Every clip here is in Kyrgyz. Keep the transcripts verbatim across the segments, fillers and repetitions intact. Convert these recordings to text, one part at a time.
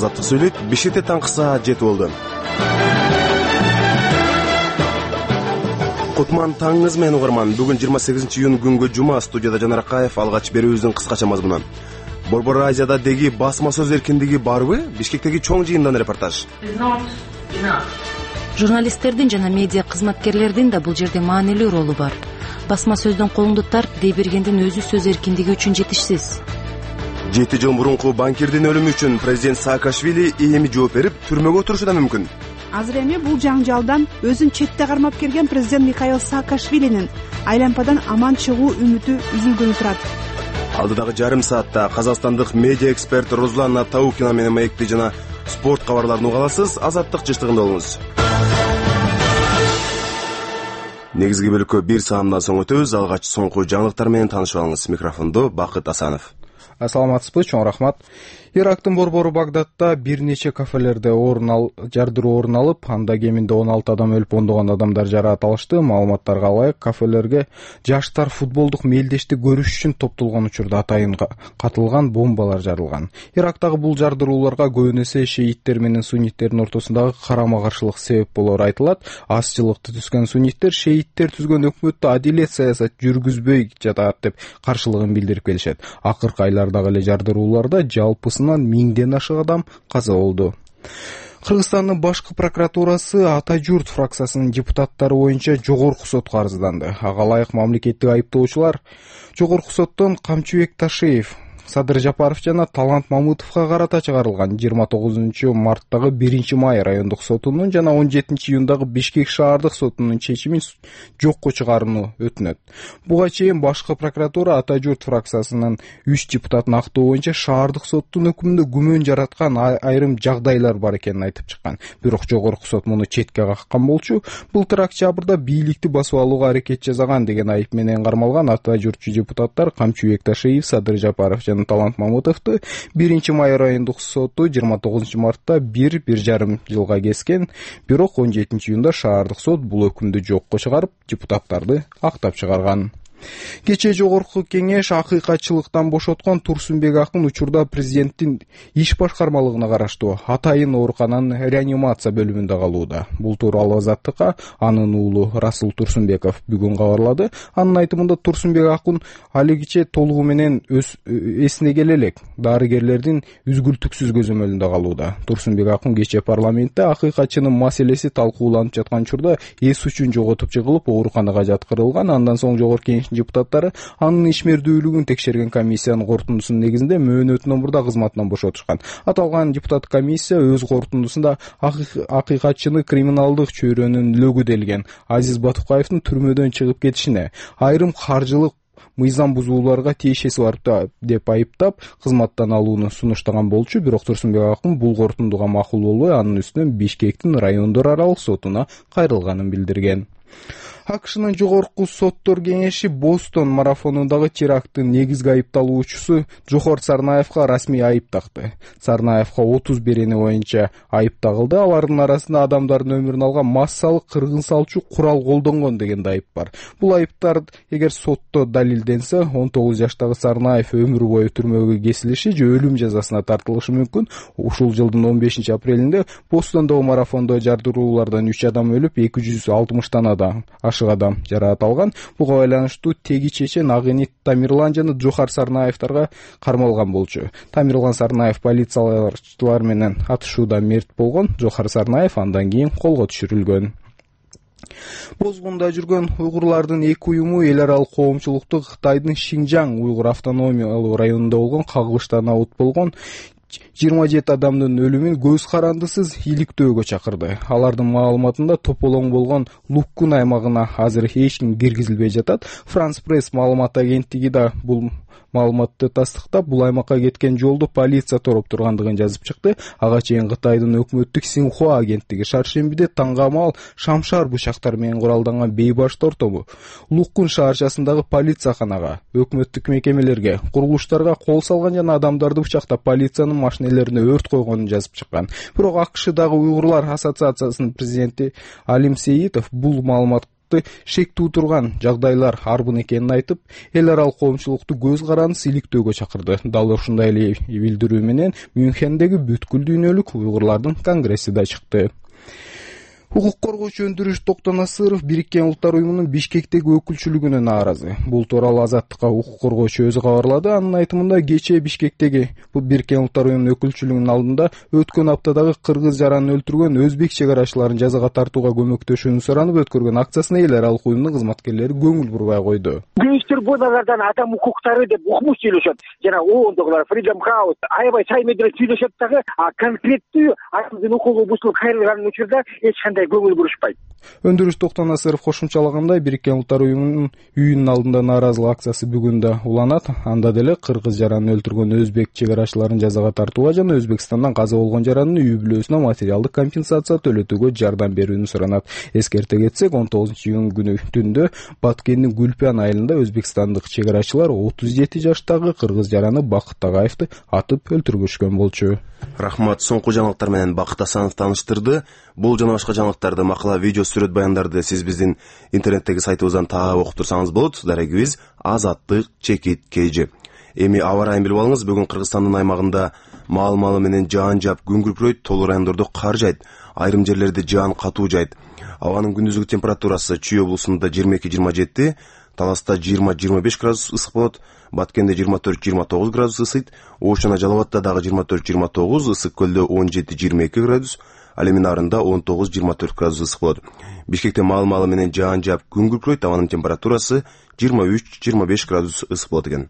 Азаттык сүйлөйт. Бишкекте таңкы жети болду. Кутман таңыңыз менен угарман. Бүгүн жыйырма сегизинчи июнь күнгө жума. Студияда Жанар Акаев. Алгач берүүбүздүн кыскача мазмунун. Борбор Азияда деги басма сөз эркиндиги барбы? Бишкектеги чоң жыйындан репортаж. Журналисттердин жана медиа кызматкерлердин да бул жерде маанилүү ролу бар. Басма сөздүн колунду тарт дей бергендин өзү сөз эркиндиги үчүн жетишсиз. Жети жыл мурунку банкирдин өлүмү үчүн президент Саакашвили эми жооп берип, түрмөгө отурушу да мүмкүн. Азыр эми бул жаңжалдан өзүн четте кармап келген президент Михаил Саакашвилинин айлампадан аман чыгуу үмүтү үзүлгөнү турат. Алдыдагы жарым саатта казакстандык медиа эксперт Руслана Таукина менен маекти жана спорт кабарларын угаласыз. Азаттык жыштыгында болуңуз. Негизги бөлүккө бир саамдан соң өтөбүз. Алгач соңку жаңылыктар менен таанышып алыңыз. Микрофондо Бакыт Асанов. Ассаламатсызбы, чоң рахмат. Ирактын борбору Багдадда бир нече кафелерде орун ал жардыруу орун алып, анда кеминде он алты адам өлүп, ондогон адамдар жараат алышты. Маалыматтарга ылайык, кафелерге жаштар футболдук мелдешти көрүш үчүн топтолгон учурда атайын катылган бомбалар жарылган. Ирактагы бул жардырууларга көбүн эсе шииттер менен сунниттердин ортосундагы карама-каршылык себеп болору айтылат. Азчылыкты түзгөн сунниттер шииттер түзгөн өкмөттү адилет саясат жүргүзбөй жатат деп каршылыгын билдирип келишет. Акыркы айлардагы эле жардырууларда жалпысы миңден ашык адам каза болду. Кыргызстандын башкы прокуратурасы Ата-Журт фракциясынын депутаттары боюнча жогорку сотко арызданды. Ага ылайык мамлекеттик айыптоочулар жогорку соттон Камчыбек Ташиев, Садыр Жапаров жана Талант Мамытовго карата чыгарылган жыйырма тогузунчу марттагы биринчи май райондук сотунун жана он жетинчи июндагы Бишкек шаардык сотунун чечимин жокко чыгарууну өтүнөт. Буга чейин башкы прокуратура Ата-Журт фракциясынын үч депутатын актоо боюнча шаардык соттун өкүмүндө күмөн жараткан айрым жагдайлар бар экенин айтып чыккан. Бирок жогорку сот муну четке каккан болчу. Былтыр октябрда бийликти басып алууга аракет жасаган деген айып менен кармалган Ата-Журтчу депутаттар Камчыбек Ташиев, Садыр Жапаров жана Талант Мамытовду биринчи май райондук соту жыйырма тогузунчу мартта бир бир жарым жылга кескен. Бирок он жетинчи июнда шаардык сот бул өкүмдү жокко чыгарып, депутаттарды актап чыгарган. Кечээ жогорку кеңеш акыйкатчылыктан бошоткон Турсунбек Акын учурда президенттин иш башкармалыгына караштуу атайын оорукананын реанимация бөлүмүндө калууда. Бул тууралуу Азаттыкка анын уулу Расул Турсунбеков бүгүн кабарлады. Анын айтымында Турсунбек Акын алигиче толугу менен эсине келе элек. Дарыгерлердин үзгүлтүксүз көзөмөлүндө калууда. Турсунбек Акын кечээ парламентте акыйкатчынын маселеси талкууланып жаткан учурда эс үчүн жоготуп чыгылып, ооруканага жаткырылган. Андан соң жогорку кеңеш депутаттары анын ишмердүүлүгүн текшерген комиссиянын корутундусунун негизинде мөөнөтүнөн мурда кызматынан бошотушкан. Аталган депутат комиссия өз корутундусунда акыйкатчыны криминалдык чөйрөнүн лөгү делген Азиз Батукаевдин түрмөдөн чыгып кетишине, айрым каржылык мыйзам бузууларга тиешеси бар деп айыптап, кызматтан алууну сунуштаган болчу. Бирок Турсунбек Акын бул корутундуга макул болбой, анын үстүнөн Бишкектин райондор аралык сотуна кайрылганын билдирген. АКШнын жогорку соттор кеңеши Бостон марафонундагы теракттын негизги айыпталуучусу Жохор Сарнаевга расмий айып такты. Сарнаевга отуз берени боюнча айып тагылды. Алардын арасында адамдардын өмүрүн алган массалык кыргын салчу курал колдонгон деген айып бар. Бул айыптар эгер сотто далилденсе, он тогуз жаштагы Сарнаев өмүр бою түрмөгө кесилиши же өлүм жазасына тартылышы мүмкүн. Ушул жылдын он бешинчи апрелинде Бостондогу марафондо жардыруулардан үч адам өлүп, эки жүз алтымыштан адам ашык адам жараат алган. Буга байланыштуу теги чечен Агынит Тамирлан жана Жохор Сарнаевдарга кармалган болчу. Тамирлан Сарнаев полициялар менен атышууда мерт болгон. Жохор Сарнаев андан кийин колго түшүрүлгөн. Бозгунда жүргөн уйгурлардын эки уюму эл аралык коомчулукту Кытайдын Шинжаң уйгур автономиялуу районунда болгон кагылыштан абут болгон жыйырма жети адамдын өлүмүн көз карандысыз иликтөөгө чакырды. Алардын маалыматында тополоң болгон Луккун аймагына азыр эч ким киргизилбей жатат. Франс Пресс маалымат агенттиги да бул маалыматты тастыктап, бул аймакка кеткен жолду полиция тороп тургандыгын жазып чыкты. Ага чейин Кытайдын өкмөттүк Синхуа агенттиги шаршембиде таңгамал шамшар бычактар менен куралданган бейбаш тортобу Луккун шаарчасындагы полицияканага, өкмөттүк мекемелерге, курулуштарга кол салган жана адамдарды бычактап полициянын машинелерине өрт койгонун жазып чыккан. Бирок АКШдагы уйгурлар ассоциациясынын президенти Алим Сейитов бул маалымат сыяктуу шек туудурган жагдайлар арбын экенин айтып, эл аралык коомчулукту көз каранды иликтөөгө чакырды. Дал ушундай эле билдирүү менен Мюнхендеги бүткүл дүйнөлүк уйгурлардын конгресси да чыкты. Укук коргоочу Өндүрүш Токтонасыров Бириккен Улуттар уюмунун Бишкектеги өкүлчүлүгүнө нааразы. Бул тууралуу Азаттыкка укук коргоочу өзү кабарлады. Анын айтымында кечээ Бишкектеги бул Бириккен Улуттар уюмунун өкүлчүлүгүнүн алдында өткөн аптадагы кыргыз жаранын өлтүргөн өзбек чек арачыларын жазага тартууга көмөктөшүүнү суранып өткөргөн акциясына эл аралык уюмдун кызматкерлери көңүл бурбай койду. Министр боналардан адам укуктары деп укмуш сүйлөшөт. Жана ондогулар Freedom House аябай сай менен сүйлөшөт дагы, а конкреттүү адамдын укугу бузулуп кайрылган учурда эч кандай көңүл бурушпайт. Өндүрүш Токтонасыров кошумчалагандай, Бириккен Улуттар уюмунун үйүнүн алдында нааразылык акциясы бүгүн да уланат. Анда деле кыргыз жаранын өлтүргөн өзбек чек арачыларын жазага тартууга жана Өзбекстандан каза болгон жаранын үй бүлөсүнө материалдык компенсация төлөтүүгө жардам берүүнү суранат. Эскерте кетсек, он тогузунчу июнь күнү түндө Баткендин Гүлпан айылында өзбекстандык чек арачылар отуз жети жаштагы кыргыз жараны Бакыт Тагаевди атып өлтүргүшкөн болчу. Рахмат, соңку жаңылыктар менен Бакыт Асанов тааныштырды. Бул жана башка жаңылыктарды, макала, видео, сүрөт баяндарды сиз биздин интернеттеги сайтыбыздан таап окуп турсаңыз болот. Дарегибиз Азаттык чекит kg. Эми аба ырайын билип алыңыз. Бүгүн Кыргызстандын аймагында маал-малы менен жаан жаап күн күркүрөйт, толуу райондордо кар жайт, айрым жерлерде жаан катуу жайт. Абанын күндүзгү температурасы Чүй облусунда жыйырма эки жыйырма жети, Таласта жыйырма жыйырма беш градус ысык болот, Баткенде жыйырма төрт жыйырма тогуз градус ысыйт, Ош жана Жалал Абадта дагы жыйырма төрт жыйырма тогуз, Ысык көлдө он жети жыйырма эки градус, Алемин арында он тогуз жыйырма төрт градус ысык болот. Бишкекте маал-малы менен жаан жаап күн күркүрөйт, абанын температурасы жыйырма үч жыйырма беш градус ысык болот экен.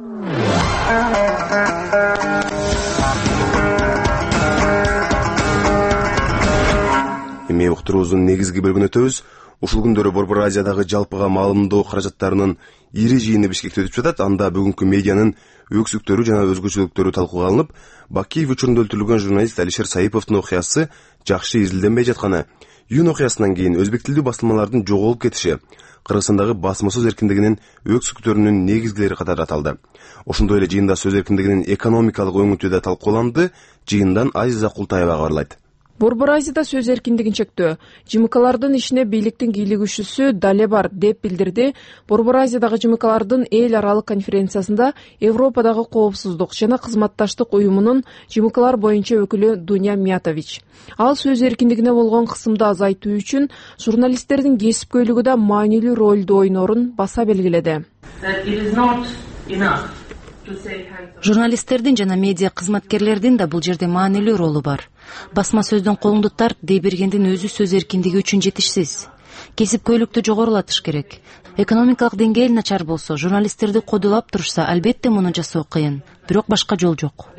Эми уктуруубуздун негизги бөлүгүнө өтөбүз. Ушул күндөрү Борбор Азиядагы жалпыга маалымдоо каражаттарынын ири жыйыны Бишкекте өтүп жатат. Анда бүгүнкү медианын өксүктөрү жана өзгөчөлүктөрү талкууга алынып, Бакиев учурунда өлтүрүлгөн журналист Алишер Саиповдун окуясы жакшы изилденбей жатканы, июнь окуясынан кийин өзбек тилдүү басылмалардын жоголуп кетиши Кыргызстандагы басма сөз эркиндигинин өксүктөрүнүн негизгилери катары аталды. Ошондой эле жыйында сөз эркиндигинин экономикалык өңүтү да талкууланды. Жыйындан Азиза Култаева кабарлайт. Борбор Азияда сөз эркиндигин чектөө ЖМКлардын ишине бийликтин кийлигүүчүсү дале бар деп билдирди Борбор Азиядагы ЖМКлардын эл аралык конференциясында Европадагы коопсуздук жана кызматташтык уюмунун ЖМКлар боюнча өкүлү Дуня Миятович. Ал сөз эркиндигине болгон кысымды азайтуу үчүн журналисттердин кесипкөйлүгү да маанилүү ролду ойнорун баса белгиледи. Журналисттердин жана медиа кызматкерлердин да бул жерде маанилүү ролу бар. Басма сөздөн колуңду тарт дей бергендин өзү сөз эркиндиги үчүн жетишсиз. Кесипкөйлүктү жогорулатыш керек. Экономикалык деңгээл начар болсо, журналисттерди кодулап турушса, албетте муну жасоо кыйын, бирок башка жол жок.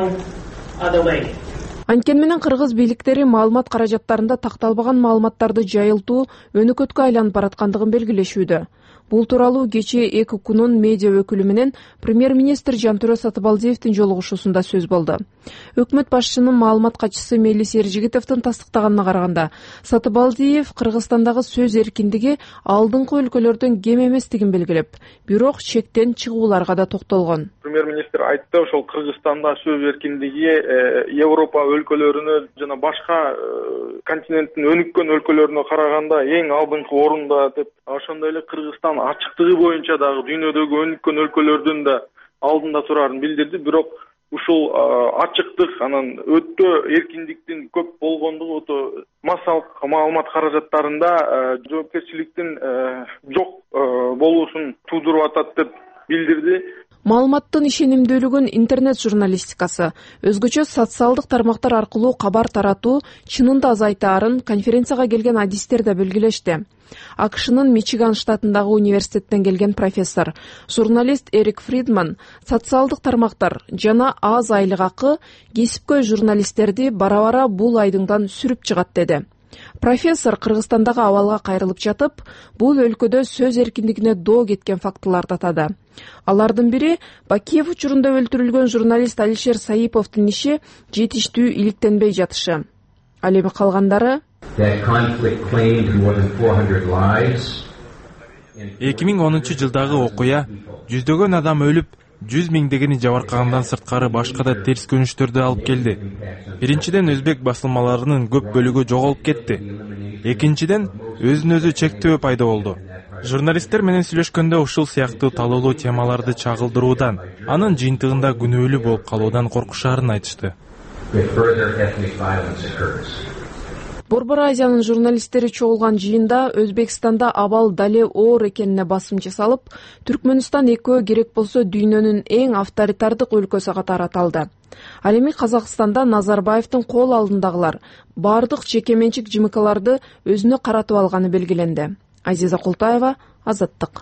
Анткени менен кыргыз бийликтери маалымат каражаттарында такталбаган маалыматтарды жайылтуу өнөкөткө айланып бараткандыгын белгилешүүдө. Бул тууралуу кечээ эки укунун медиа өкүлү менен премьер-министр Жантөрө Сатыбалдиевдин жолугушуусунда сөз болду. Өкмөт башчынын маалымат катчысы Мелис Эржигитовдун тастыктаганына караганда, Сатыбалдиев Кыргызстандагы сөз эркиндиги алдыңкы өлкөлөрдөн кем эместигин белгилеп, бирок чектен чыгууларга да токтолгон. Премьер-министр айтты, ошол Кыргызстанда сөз эркиндиги Европа өлкөлөрүнө жана башка континенттин өнүккөн өлкөлөрүнө караганда эң алдыңкы орунда деп, ошондой эле Кыргызстан ачыктыгы боюнча дагы дүйнөдөгү өнүккөн өлкөлөрдүн да алдында турарын билдирди. Бирок ушул ачыктык анан өтө эркиндиктин көп болгондугу ото массалык маалымат каражаттарында жоопкерчиликтин жок болуусун туудуруп атат деп билдирди. Маалыматтын ишенимдүүлүгүн интернет журналистикасы, өзгөчө социалдык тармактар аркылуу кабар таратуу чынында азайтаарын конференцияга келген адистер да белгилешти. АКШнын Мичиган штатындагы университеттен келген профессор, журналист Эрик Фридман социалдык тармактар жана аз айлык акы кесипкөй журналисттерди бара-бара бул айдыңдан сүрүп чыгат деди. Профессор Кыргызстандагы абалга кайрылып жатып, бул өлкөдө сөз эркиндигине доо кеткен фактыларды атады. Алардын бири Бакиев учурунда өлтүрүлгөн журналист Алишер Саиповдун иши жетиштүү иликтенбей жатышы. Ал эми калгандары эки миң онунчу жылдагы окуя жүздөгөн адам өлүп, жүз миңдегени жабыркагандан сырткары башка да терс көнүштөрдү алып келди. Биринчиден, өзбек басылмаларынын көп бөлүгү жоголуп кетти. экинчиден өзүн өзү чектөө пайда болду. Журналисттер менен сүйлөшкөндө ушул сыяктуу талоолуу темаларды чагылдыруудан, анын жыйынтыгында күнөөлүү болуп калуудан коркушаарын айтышты. Борбор Азиянын журналисттери чогулган жыйында Өзбекстанда абал дале оор экенине басым жасалып, Түркмөнстан экөө керек болсо дүйнөнүн эң авторитардык өлкөсү катары аталды. Ал эми Казакстанда Назарбаевдин кол алдындагылар бардык жеке менчик жымыкаларды өзүнө каратып алганы белгиленди. Азиза Култаева, Азаттык.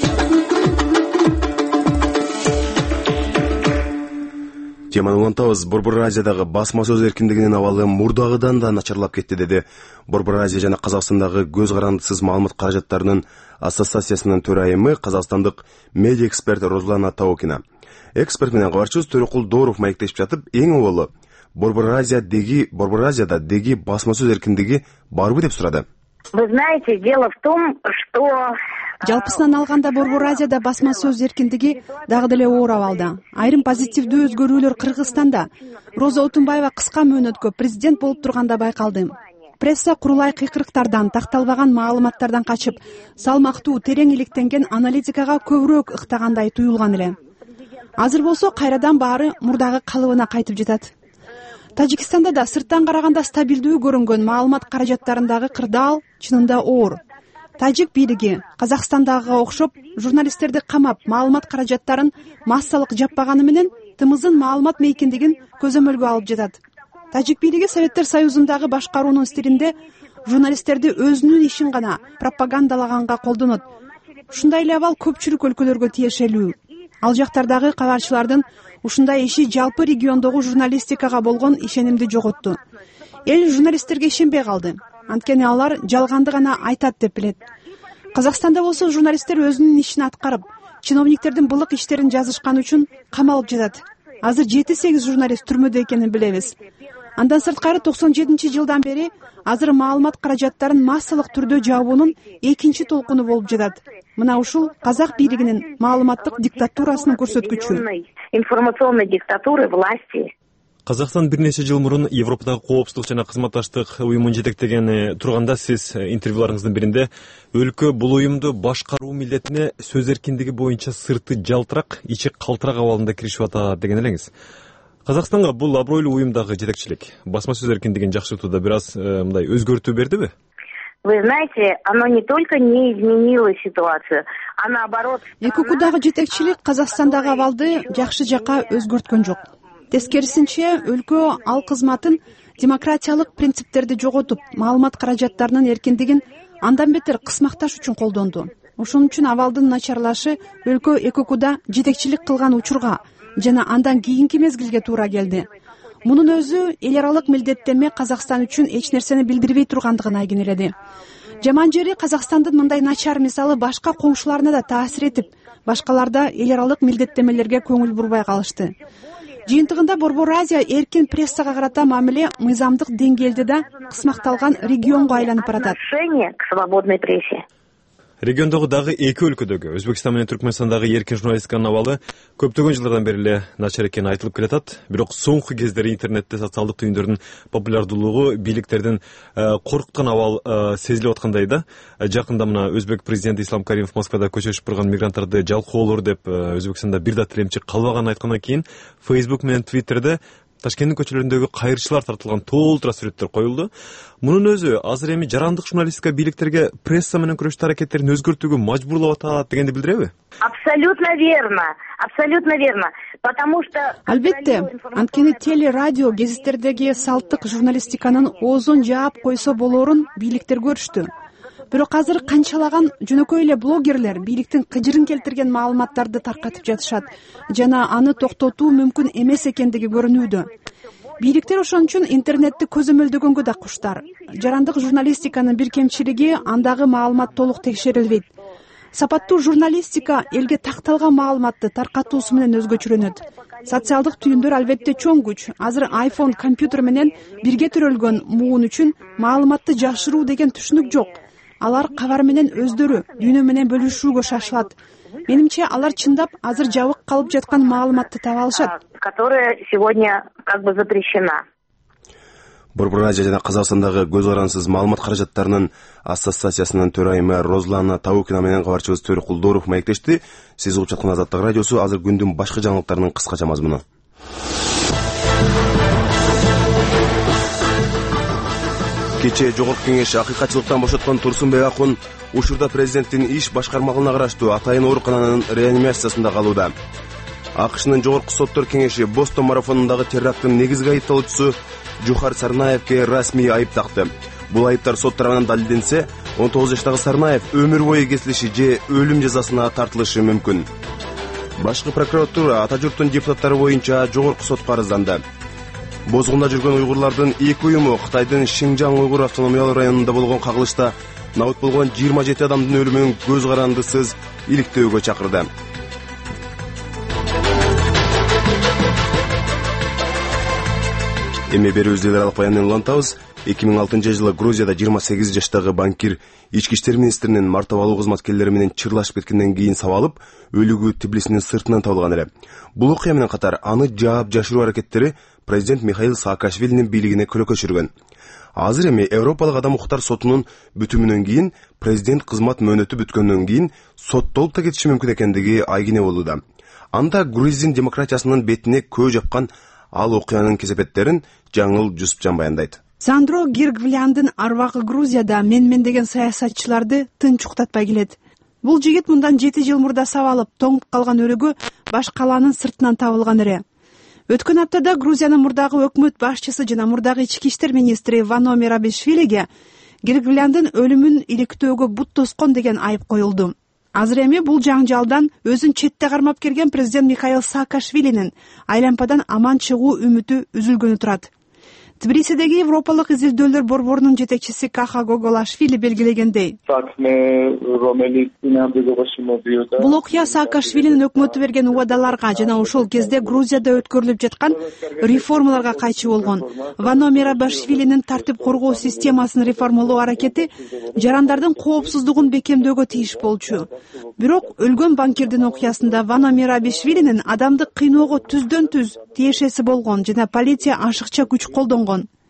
Теманы улантабыз. Борбор Азиядагы басма сөз эркиндигинин абалы мурдагыдан да начарлап кетти, деди Борбор Азия жана Казакстандагы көз карандысыз маалымат каражаттарынын ассоциациясынын төрайымы, казакстандык медиа эксперт Розлана Таукина. Эксперт менен кабарчыбыз Төрөкул Дооров маектешип жатып, эң оболу Борбор Азия деги, Борбор Азияда деги басма сөз эркиндиги барбы деп сурады. Вы знаете, дело в том, что жалпысынан алганда Борбор Азияда басма сөз эркиндиги дагы деле оор абалда. Айрым позитивдүү өзгөрүүлөр Кыргызстанда Роза Отунбаева кыска мөөнөткө президент болуп турганда байкалды. Пресса курулай кыйкырыктардан, такталбаган маалыматтардан качып, салмактуу, терең иликтенген аналитикага көбүрөөк ыктагандай туюлган эле. Азыр болсо кайрадан баары мурдагы калыбына кайтып жатат. Тажикстанда да сырттан караганда стабилдүү көрүнгөн маалымат каражаттарындагы кырдаал чынында оор. Тажик бийлиги Казакстандагыга окшоп журналисттерди камап, маалымат каражаттарын массалык жаппаганы менен тымыздын маалымат мейкиндигин көзөмөлгө алып жатат. Тажик бийлиги Советтер Союзундагы башкаруунун стилинде журналисттерди өзүнүн ишин гана пропагандалаганга колдонот. Ушундай эле абал көпчүлүк өлкөлөргө тиешелүү. Ал жактардагы кабарчылардын ушундай иши жалпы региондогу журналистикага болгон ишенимди жоготту. Эл журналисттерге ишенбей калды. Анткени алар жалганды гана айтат деп билет. Казакстанда болсо журналисттер өзүнүн ишин аткарып, чиновниктердин былык иштерин жазышкан үчүн камалып жатат. Азыр жети сегиз журналист түрмөдө экенин билебиз. Андан сырткары токсон жетинчи жылдан бери азыр маалымат каражаттарын массалык түрдө жабуунун экинчи толкуну болуп жатат. Мына ушул казак бийлигинин маалыматтык диктатурасынын көрсөткүчү. Информационной диктатуры власти. Казакстан бир нече жыл мурун Европадагы коопсуздук жана кызматташтык уюмун жетектеген турганда сиз интервьюларыңыздын биринде өлкө бул уюмду башкаруу милдетине сөз эркиндиги боюнча сырты жалтырак, ичи калтырак абалында киришип атат деген элеңиз. Казакстанга бул абройлуу уюмдагы жетекчилик басма сөз эркиндигин жакшыртууда бир аз мындай өзгөртүү бердиби? Вы знаете, оно не только не изменило ситуацию, а наоборот. Экукудагы жетекчилик Казакстандагы абалды жакшы жакка өзгөрткөн жок. Тескерисинче, өлкө ал кызматын демократиялык принциптерди жоготуп, маалымат каражаттарынын эркиндигин андан бетер кысмакташ үчүн колдонду. Ошон үчүн абалдын начарлашы өлкө Экукуда жетекчилик кылган учурга жана андан кийинки мезгилге туура келди. Мунун өзү эл аралык милдеттенме Казакстан үчүн эч нерсени билдирбей тургандыгын айгинеледи. Жаман жери Казакстандын мындай начар мисалы башка коңшуларына да таасир этип, башкаларда эл аралык милдеттенмелерге көңүл бурбай калышты. Жыйынтыгында Борбор Азия эркин прессага карата мамиле мыйзамдык деңгээлде да кысмакталган регионго айланып баратат. К свободной прессе. Региондогу дагы эки өлкөдөгү Өзбекстан менен Түркмөнстандагы эркин журналистиканын абалы көптөгөн жылдардан бери эле начар экени айтылып келатат. Бирок соңку кездери интернетте социалдык түйүндөрдүн популярдуулугу бийликтердин коркуткан абал сезилип аткандай да. Жакында мына Өзбек президенти Ислам Каримов Москвада көчөшүп турган мигранттарды жалкоолор деп Өзбекстанда бир да тилемчи калбаганын айткандан кийин Facebook менен Twitterде Ташкенттин көчөлөрүндөгү кайрылчылар тартылган толтура сүрөттөр коюлду. Мунун өзү азыр эми жарандык журналистика бийликтерге пресса менен күрөштүү аракеттерин өзгөртүүгө мажбурлап атат дегенди билдиреби? Абсолютно верно. Абсолютно верно. Потому что албетте, анткени теле, радио, гезиттердеги салттык журналистиканын оозун жаап койсо болоорун бийликтер көрүштү. Бирок азыр канчалаган жөнөкөй эле блогерлер бийликтин кыжырын келтирген маалыматтарды таркатып жатышат жана аны токтотуу мүмкүн эмес экендиги көрүнүүдө. Бийликтер ошон үчүн интернетти көзөмөлдөгөнгө да куштар. Жарандык журналистиканын бир кемчилиги андагы маалымат толук текшерилбейт. Сапаттуу журналистика элге такталган маалыматты таркатуусу менен өзгөчөлөнөт. Социалдык түйүндөр албетте чоң күч. Азыр айфон компьютер менен бирге төрөлгөн муун үчүн маалыматты жашыруу деген түшүнүк жок. Алар кабар менен өздөрү дүйнө менен бөлүшүүгө шашылат. Менимче алар чындап азыр жабык калып жаткан маалыматты таба алышат. Которая сегодня как бы запрещена. Борбор Азия жана Казакстандагы көз карансыз маалымат каражаттарынын ассоциациясынын төрайымы Розлана Таукина менен кабарчыбыз Төрү Кулдоров маектешти. Сиз угуп жаткан Азаттык радиосу. Азыр күндүн башка жаңылыктарынын кыскача мазмуну. Кечээ Жогорку Кеңеш акыйкатчылыктан бошоткон Турсунбек Акун учурда президенттин иш башкармалыгына караштуу атайын оорукананын реанимациясында калууда. АКШнын Жогорку соттор кеңеши Бостон марафонундагы теракттын негизги айыпталуучусу Жухар Сарнаевке расмий айып такты. Бул айыптар сот тарабынан далилденсе, он тогуз жаштагы Сарнаев өмүр бою кесилиши же өлүм жазасына тартылышы мүмкүн. Башкы прокуратура ата журттун депутаттары боюнча жогорку сотко арызданды. Бозгунда жүргөн уйгурлардын эки уюму Кытайдын Шинжаң уйгур автономиялык районунда болгон кагылышта набыт болгон жыйырма жети адамдын өлүмүн көз карандысыз иликтөөгө чакырды. Эми берүүбүздү эл аралык баяндан улантабыз. эки миң алтынчы жылы Грузияда жыйырма сегиз жаштагы банкир ички иштер министринин мартабалуу кызматкерлери менен чырлашып кеткенден кийин сабалып, өлүгү Тбилисинин сыртынан табылган эле. Бул окуя менен катар аны жаап жашыруу аракеттери президент Михаил Саакашвилинин бийлигине көрөккө чүргөн. Азыр эми Европалык адам укуктар сотунун бүтүмүнөн кийин президент кызмат мөөнөтү бүткөндөн кийин соттолуп да кетиши мүмкүн экендиги айгине болууда. Анда Грузин демократиясынын бетине көө жапкан ал окуянын кесепеттерин Жаңыл Жусупжан баяндайт. Сандро Гиргвляндын арбагы Грузияда менмен деген саясатчыларды тынч уктатпай келет. Бул жигит мындан жети жыл мурда сабалып, тоңуп калган өлүгү баш калаанын сыртынан табылган эле. Өткөн аптада Грузиянын мурдагы өкмөт башчысы жана мурдагы ички иштер министри Вано Мерабишвилиге Гиргвляндын өлүмүн иликтөөгө бут тоскон деген айып коюлду. Азыр эми бул жаңжалдан өзүн четте кармап келген президент Михаил Саакашвилинин айлампадан аман чыгуу үмүтү үзүлгөнү турат. Тбилисидеги Европалык изилдөөлөр борборунун жетекчиси Каха Гоголашвили белгилегендей, бул окуя Саакашвилинин өкмөтү берген убадаларга жана ошол кезде Грузияда өткөрүлүп жаткан реформаларга кайчы болгон. Вано Мерабишвилинин тартип коргоо системасын реформалоо аракети жарандардын коопсуздугун бекемдөөгө тийиш болчу. Бирок өлгөн банкирдин окуясында Вано Мерабишвилинин адамды кыйноого түздөн түз тиешеси болгон жана полиция ашыкча күч колдонгон.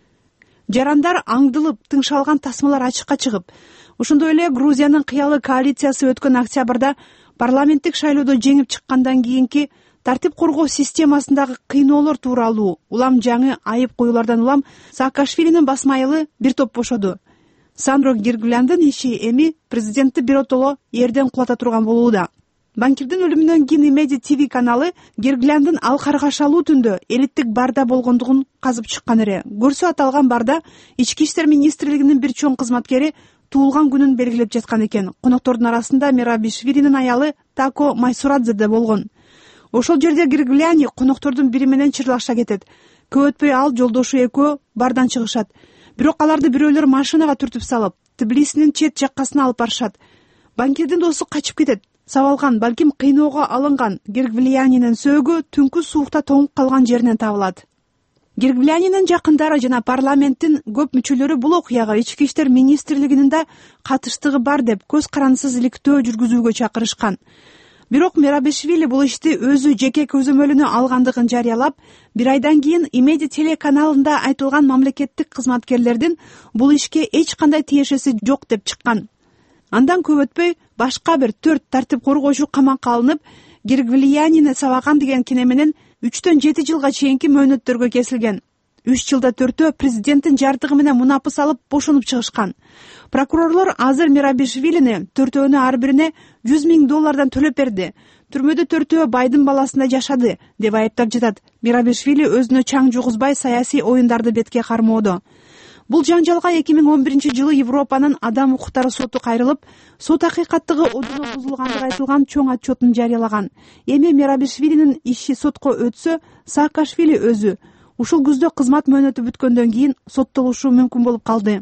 Жарандар аңдылып, тыңшалган тасмалар ачыкка чыгып, ошондой эле Грузиянын кыялы коалициясы өткөн октябрда парламенттик шайлоодо жеңип чыккандан кийинки тартип коргоо системасындагы кыйноолор тууралуу улам жаңы айып коюулардан улам Саакашвилинин басма айылы бир топ бошоду. Сандро Гиргвляндын иши эми президентти биротоло эрден кулата турган болууда. Банкирдин өлүмүнөн кийин Имеди ТВ каналы Гиргвляндын ал каргашалуу түндө элиттик барда болгондугун казып чыккан эле. Көрсө аталган барда ички иштер министрлигинин бир чоң кызматкери туулган күнүн белгилеп жаткан экен. Коноктордун арасында Мерабишвилинин аялы Тако Майсурадзе да болгон. Ошол жерде Гиргвляни коноктордун бири менен чырлаша кетет. Көп өтпөй ал жолдошу экөө бардан чыгышат. Бирок аларды бирөөлөр машинага түртүп салып, Тбилисинин чет жаккасына алып барышат. Банкирдин досу качып кетет. Сабалган, балким кыйноого алынган Гиргвлянинин сөөгү түнкү суукта тоңуп калган жеринен табылат. Гиргвлянинин жакындары жана парламенттин көп мүчөлөрү бул окуяга ички иштер министрлигинин да катыштыгы бар деп көз карансыз иликтөө жүргүзүүгө чакырышкан. Бирок Мерабишвили бул ишти өзү жеке көзөмөлүнө алгандыгын жарыялап, бир айдан кийин Имеди телеканалында айтылган мамлекеттик кызматкерлердин бул ишке эч кандай тиешеси жок деп чыккан. Андан көп өтпөй башка бир төрт тартип коргоочу камакка алынып, Гиргвлянини сабаган деген кине менен үчтөн жети жылга чейинки мөөнөттөргө кесилген. үч жылда төртөө президенттин жардыгы менен мунапыс алып бошонуп чыгышкан. Прокурорлор азыр Мерабишвилини төртөөнү ар бирине жүз миң доллардан төлөп берди. Түрмөдө төртөө байдын баласында жашады деп айыптап жатат. Мерабишвили өзүнө чаң жугузбай саясий оюндарды бетке кармоодо. Бул жаңжалга эки миң он биринчи жылы Европанын адам укуктары соту кайрылып, сот акыйкаттыгы одуно бузулгандыгы айтылган чоң отчетун жарыялаган. Эми Мерабишвилинин иши сотко өтсө, Саакашвили өзү ушул күздө кызмат мөөнөтү бүткөндөн кийин соттолушу мүмкүн болуп калды.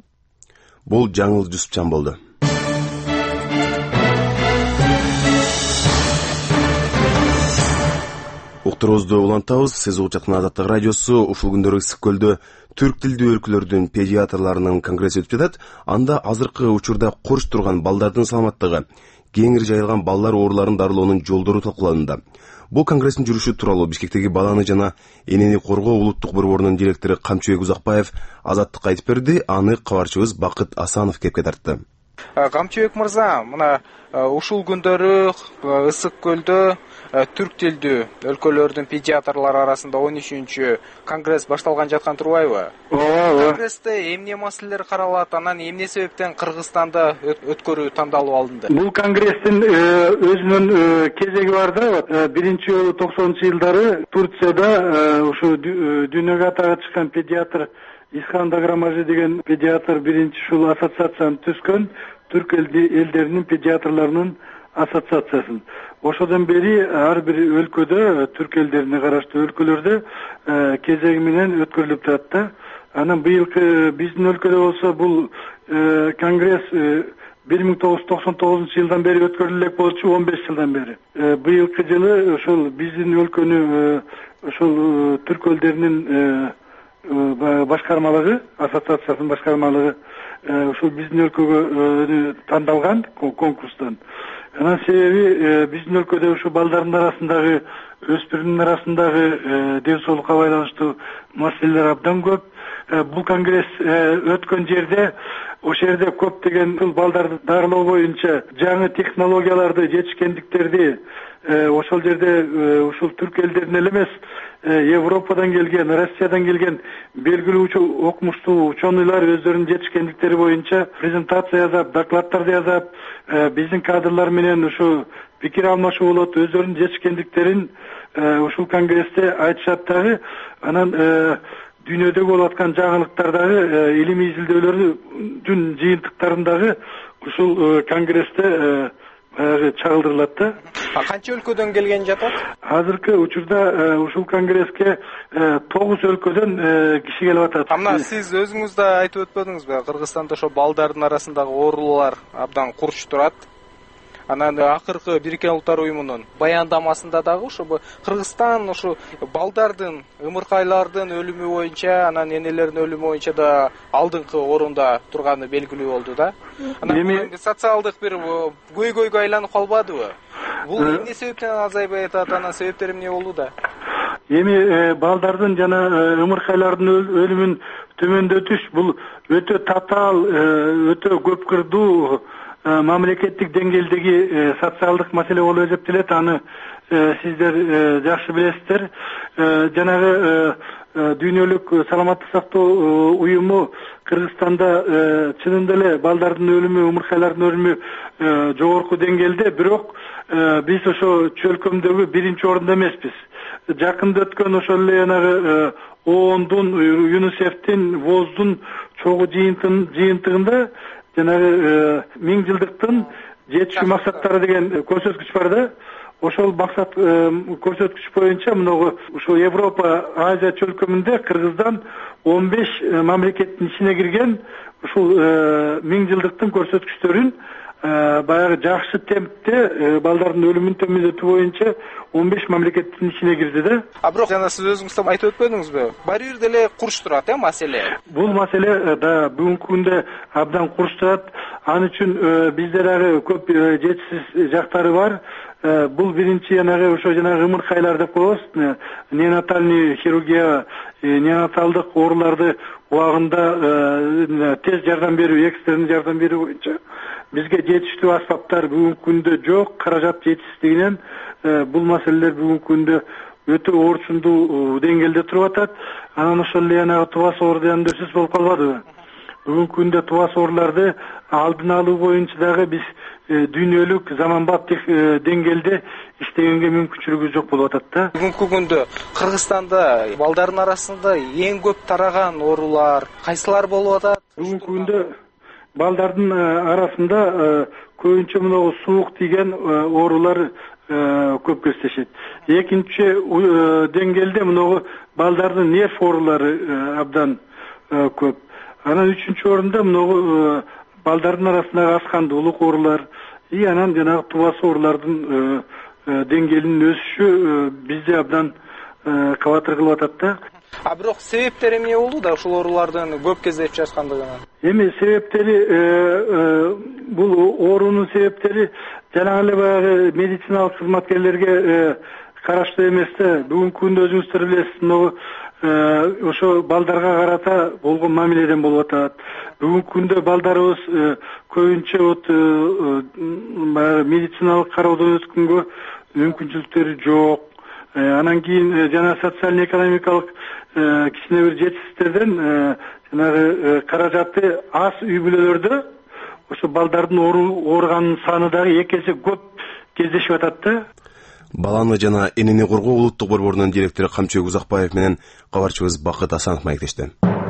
Бул Жаңыл Жусупжан болду. Уктуруубузду улантабыз. Сиз угуп жаткан Азаттык радиосу. Ушул күндөрү Ысык көлдө түрк тилдүү өлкөлөрдүн педиатрларынын конгресси өтүп жатат. Анда азыркы учурда коруш турган балдардын саламаттыгы, кеңири жайылган балдар ооруларын дарылоонун жолдору талкууланууда. Бул конгресстин жүрүшү тууралуу Бишкектеги баланы жана энени коргоо улуттук борборунун директору Камчыбек Узакбаев Азаттыкка айтып берди. Аны кабарчыбыз Бакыт Асанов кепке тартты. Камчыбек мырза, мына ушул күндөрү Ысык көлдө түрк тилдүү өлкөлөрдүн педиатрлары арасында он үчүнчү конгресс башталган жаткан турбайбы? Ооба. Конгрессте эмне маселелер каралат, анан эмне себептен Кыргызстанда өткөрүү тандалып алынды? Бул конгресстин өзүнүн кезеги бар да. Биринчи жолу токсонунчу жылдары Турцияда ушу дүйнөгө атага чыккан педиатр Исхан Даграмажи деген педиатр биринчи ушул ассоциацияны түзгөн, түрк элдеринин педиатрларынын ассоциациясын. Ошодон бери ар бир өлкөдө, түрк элдерине караштуу өлкөлөрдө кезеги менен өткөрүлүп турат да. Анан быйылкы биздин өлкөдө болсо бул конгресс бир миң тогуз жүз токсон тогузунчу жылдан бери өткөрүлө элек болчу, он беш жылдан бери. Быйылкы жылы ошол биздин өлкөнү ошол түрк элдеринин башкармалыгы, ассоциациясынын башкармалыгы ушул биздин өлкөгө тандалган конкурстан. Анан себеби биздин өлкөдө ушу балдардын арасындагы, өспүрүмдүн арасындагы ден соолукка байланыштуу маселелер абдан көп. Бул конгресс өткөн жерде, ошол жерде көптөгөн ушул балдарды дарылоо боюнча жаңы технологияларды, жетишкендиктерди ошол жерде ушул түрк элдеринен эле эмес, Европадан келген, Россиядан келген белгилүү окумуштуу ученыйлар өздөрүнүн жетишкендиктери боюнча презентация жазап, докладдарды жазап, биздин кадрлар менен ушу пикир алмашуу болот, өздөрүнүн жетишкендиктерин ушул конгрессте айтышат дагы. Анан дүйнөдө болуп аткан жаңылыктардагы илимий изилдөөлөрдүн жыйынтыктарындагы ушул конгрессте чагылдырылат да. Канча өлкөдөн келген жатат? Азыркы учурда ушул конгресске тогуз өлкөдөн киши келип атат. Мына сиз өзүңүз да айтып өтпөдүңүзбү? Кыргызстанда ошо балдардын арасындагы оорулар абдан курч турат. Анан акыркы Бириккен Улуттар уюмунун баяндамасында дагы ушу Кыргызстан ушу балдардын, ымыркайлардын өлүмү боюнча, анан энелердин өлүмү боюнча да алдыңкы орунда турганы белгилүү болду да. Анан социалдык бир көйгөйгө айланып калбадыбы? Бул эмне себептен азайбай атат, анан себептери эмне болууда? Эми балдардын жана ымыркайлардын өлүмүн төмөндөтүш бул өтө татаал, өтө көп кырдуу мамлекеттик деңгээлдеги социалдык маселе болуп эсептелет. Аны сиздер жакшы билесиздер. Жанагы дүйнөлүк саламаттык сактоо уюму Кыргызстанда чынында эле балдардын өлүмү, ымыркайлардын өлүмү жогорку деңгээлде, бирок биз ошо чөлкөмдөгү биринчи орунда эмеспиз. Жакында өткөн ошол эле жанагы оондун, ЮНИСЕФтин, ВОЗдун чогуу жыйынтыгында жанагы миң жылдыктын жетишүү максаттары деген көрсөткүч бар да. Ошол максат көрсөткүч боюнча мынагы ушул Европа, Азия чөлкөмүндө Кыргыздан он беш мамлекеттин ичине кирген ушул миң жылдыктын көрсөткүчтөрүн баягы жакшы темпте балдардын өлүмүн төмөндөтүү боюнча он беш мамлекеттин ичине кирди да. А бирок жана сиз өзүңүз да айтып өтпөдүңүзбү? Баары бир деле курч турат э маселе. Бул маселе да бүгүнкү күндө абдан курч турат. Ал үчүн бизде дагы көп жетишсиз жактары бар. Бул биринчи жанагы ошо жанагы ымыркайлар деп коебуз. Неонатальный хирургия, неонаталдык ооруларды убагында тез жардам берүү, экстренный жардам берүү боюнча бизге жетиштүү аспаптар бүгүнкү күндө жок. Каражат жетишсиздигинен бул маселелер бүгүнкү күндө өтө орчундуу деңгээлде туруп атат. Анан ошол эле жанагы туба соору да сөз болуп калбадыбы? Бүгүнкү күндө туба сооруларды алдын алуу боюнча дагы биз дүйнөлүк заманбап деңгээлде иштегенге мүмкүнчүлүгү жок болуп атат да. Бүгүнкү күндө Кыргызстанда балдардын арасында эң көп тараган оорулар кайсылар болуп атат? Бүгүнкү күндө балдардын арасында көбүнчө мынагы суук тийген оорулар көп кездешет. Экинчи деңгээлде мынагы балдардын нерв оорулары абдан көп. Анан үчүнчү орунда мынагы балдардын арасындагы аскандуулук оорулар, и анан жанагы туба соорулардын деңгээлинин өсүшү бизде абдан кабатыр кылып атат да. А бирок себептери эмне болууда ушул оорулардын көп кездешип жаткандыгынын? эми себептери бул оорунун себептери жанагы эле баягы медициналык кызматкерлерге караштуу эмес да. Бүгүнкү күндө өзүңүздөр билесиз, могу ошо балдарга карата болгон мамиледен болуп атат. Бүгүнкү күндө балдарыбыз көбүнчө вот баягы медициналык кароодон өткөнгө мүмкүнчүлүктөрү жок. Анан кийин жана социально экономикалык кичине бир жетишсиздерден жанагы каражаты аз үй бүлөлөрдө ошо балдардын ооруганын саны дагы эки эсе көп кездешип атат да. Баланы жана энени коргоо улуттук борборунун директору Камчыбек Узакбаев менен кабарчыбыз Бакыт Асанов маектешти.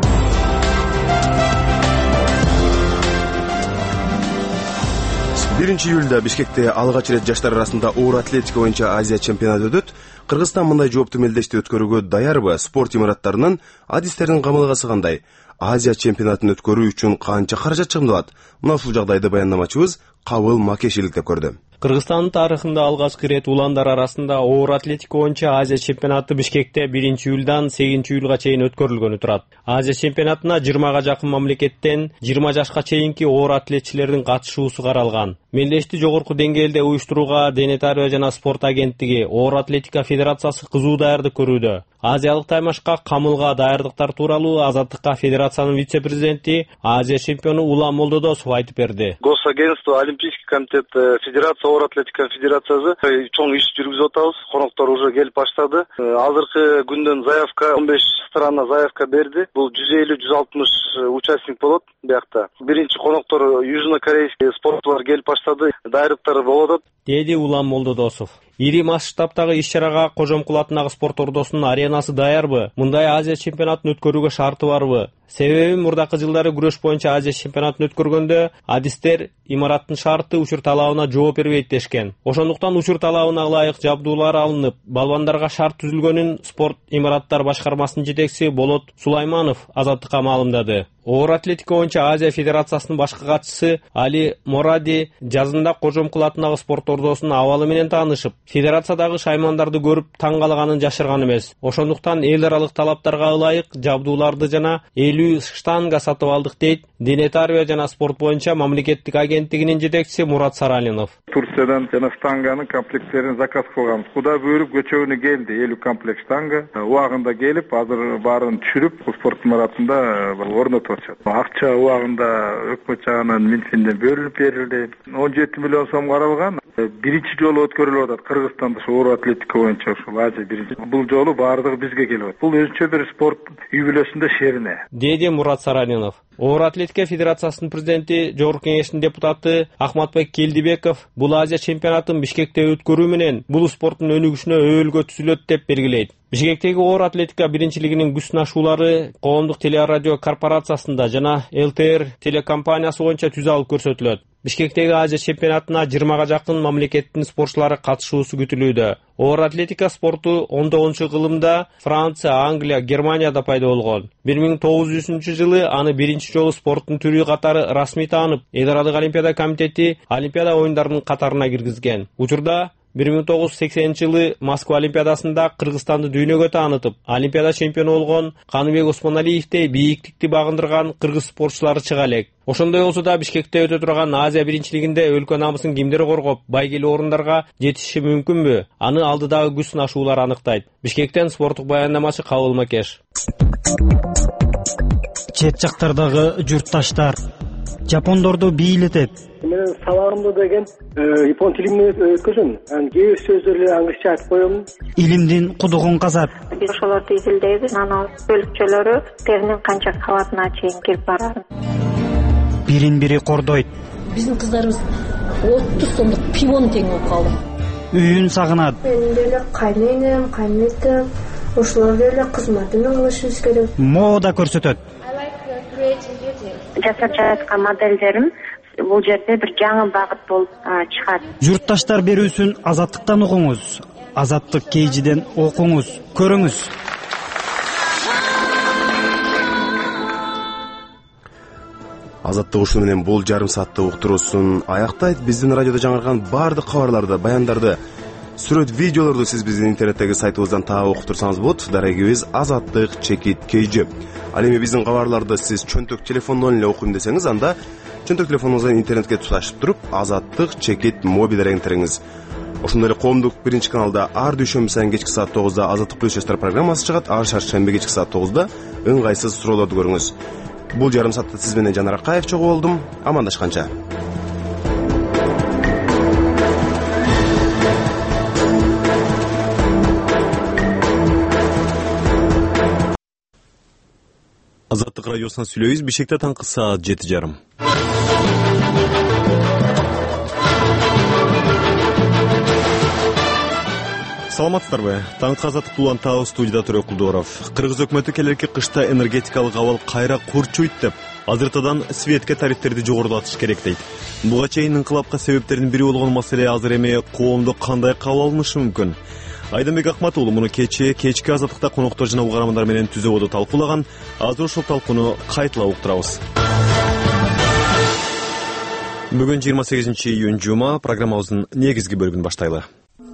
биринчи июлда Бишкекте алгач ирет жаштар арасында оор атлетика боюнча Азия чемпионаты өтөт. Кыргызстан мындай жооптуу мелдешти өткөрүүгө даярбы? Спорт имараттарынын адистердин камылгасы кандай? Азия чемпионатын өткөрүү үчүн канча каражат чыгымдалат? Мына ушул жагдайды баяндамачыбыз Кабыл Макеш иликтеп көрдү. Кыргызстандын тарыхында алгачкы ирет уландар арасында оор атлетика боюнча Азия чемпионаты Бишкекте биринчи июлдан сегизинчи июлга чейин өткөрүлгөнү турат. Азия чемпионатына жыйырмага жакын мамлекеттен жыйырма жашка чейинки оор атлетчилердин катышуусу каралган. Мелдешти жогорку деңгээлде уюштурууга Дене тарбия жана спорт агенттиги, оор атлетика федерациясы кызуу даярдык көрүүдө. Азиялык таймашка камылга даярдыктар тууралуу Азаттыкка федерациянын вице-президенти, Азия чемпиону Улам Молдодосов айтып берди. Госагентство, Олимпийский комитет, Федерация оор атлетика федерациясы чоң иш жүргүзүп атабыз. Коноктор уже келип баштады. Азыркы күндөн заявка он беш страна заявка берди. Бул жүз элүү жүз алтымыш участник болот биякта. Биринчи коноктор южнокорейский спортчулар келип баштады. Даярдыктар болуп атат, деди Улам Молдодосов. Ири масштабтагы иш-чарага Кожомкул атындагы спорт ордосунун аренасы даярбы? Мындай Азия чемпионатын өткөрүүгө шарты барбы? Себеби мурдакы жылдары күрөш боюнча Азия чемпионатын өткөргөндө адистер имараттын шарты учур талабына жооп бербейт дешкен. Ошондуктан учур талабына ылайык жабдуулар алынып, балбандарга шарт түзүлгөнүн спорт имараттар башкармасынын жетекчиси Болот Сулайманов Азаттыкка маалымдады. Оор атлетика боюнча Азия федерациясынын башкы катчысы Али Моради жазында Кожомкул атындагы спорт ордосунун абалы менен таанышып, федерациядагы шаймандарды көрүп таң калганын жашырган эмес. Ошондуктан эл аралык талаптарга ылайык жабдууларды жана элүү штанга сатып алдык дейт Дене тарбия жана спорт боюнча мамлекеттик агенттигинин жетекчиси Мурат Саралинов. Турциядан жана штанганын комплекттерин заказ кылганбыз. Куда буйруп көчөгүнө келди элүү комплект штанга. Убагында келип, азыр баарын түшүрүп, спорт имаратында орнотуп атышат. Акча убагында өкмөт жагынан Минфинден бөлүнүп берилди. он жети миллион сом каралган. Биринчи жолу өткөрүлүп атат Кыргызстанда оор атлетика боюнча ушул Азия биринчи. Бул жолу баардыгы бизге келип атат. Бул өзүнчө бир спорт үй бүлөсүндө шерине, деди Мурат Саралинов. Оор атлетика федерациясынын президенти, жогорку кеңештин депутаты Ахматбек Келдибеков бул Азия чемпионатын Бишкекте өткөрүү менен бул спорттун өнүгүшүнө өбөлгө түзүлөт деп белгилейт. Бишкектеги оор атлетика биринчилигинин күч сынашуулары коомдук телерадио корпорациясында жана эл тэ эр телекомпаниясы боюнча түз алып көрсөтүлөт. Бишкектеги Азия чемпионатына жыйырмага жакын мамлекеттин спортчулары катышуусу күтүлүүдө. Оор атлетика спорту он тогузунчу кылымда Франция, Англия, Германияда пайда болгон. бир миң тогуз жүзүнчү жылы аны биринчи жолу спорттун түрү катары расмий таанып, эл аралык олимпиада комитети олимпиада оюндарынын катарына киргизген. Учурда бир миң тогуз жүз сексенинчи жылы Москва олимпиадасында Кыргызстанды дүйнөгө таанытып, олимпиада чемпиону болгон Каныбек Осмоналиевдей бийиктикти багындырган кыргыз спортчулары чыга элек. Ошондой болсо да Бишкекте өтө турган Азия биринчилигинде өлкө намысын кимдер коргоп, байгелүү орундарга жетиши мүмкүнбү? Аны алдыдагы күч сынашуулар аныктайт. Бишкектен спорттук баяндамачы Кабыл Макеш. Чет жактардагы журтташтар жапондорду бийлетет. Мен сабагымды деген япон тилинде өткөзөм. Анан кээ бир сөздөрдү англисче айтып коем. Илимдин кудугун казат. Биз ошолорду изилдейбиз. Анан бөлүкчөлөрү теринин канча кабатына чейин кирип барат. Бирин-бири кордойт. Биздин кыздарыбыз отуз сомдук пивону тең болуп калды. Үйүн сагынат. Мен деле кайненем, кайнетем, ошолор деле кызматын алышыбыз керек. Мода көрсөтөт. Жасап жаткан моделдерим бул жерде бир жаңы багыт болуп чыгат. Журтташтар берүүсүн Азаттыктан угуңуз. Азаттык кейжиден окуңуз, көрүңүз. Азаттык ушуну менен бул жарым сааттык уктуруусун аяктайт. Биздин радиодо жаңырган баардык кабарларды, баяндарды Сүрөт видеолорду сиз биздин интернеттеги сайтыбыздан таап окуп турсаңыз болот. Дарегибиз Азаттык чекит kg. Ал эми биздин кабарларды сиз чөнтөк телефондон эле окуйм десеңиз, анда чөнтөк телефонуңуздан интернетке туташып туруп Азаттык чекит мобил дерегин териңиз. Ошондой эле коомдук биринчи каналда ар дүйшөмбү сайын кечки саат тогузда Азаттык плюс жаштар программасы чыгат. Ар шаршемби кечки саат тогузда ыңгайсыз суроолорду көрүңүз. Бул жарым саатта сиз менен Жанар Акаев чогуу болдум. Амандашканча. Азаттык радиосунан сүйлөйбүз. Бишкекте таңкы саат жети жарым. Саламатсыздарбы? Таңкы Азаттык улан тагы студияда Төрөк Кулдууров. Кыргыз өкмөтү келерки кышта энергетикалык абал кайра курчуйт деп, азыртадан светке тарифтерди жогорулатыш керек дейт. Буга чейин инкылапка себептердин бири болгон маселе азыр эми коомдо кандай кабыл алынышы мүмкүн? Айданбек Акмат уулу муну кечээ кечки Азаттыкта коноктор жана угармандар менен түзөбодо талкуулаган. Азыр ошол талкууну кайталап уктурабыз. Бүгүн жыйырма сегизинчи июнь жума, программабыздын негизги бөлүгүн баштайлы.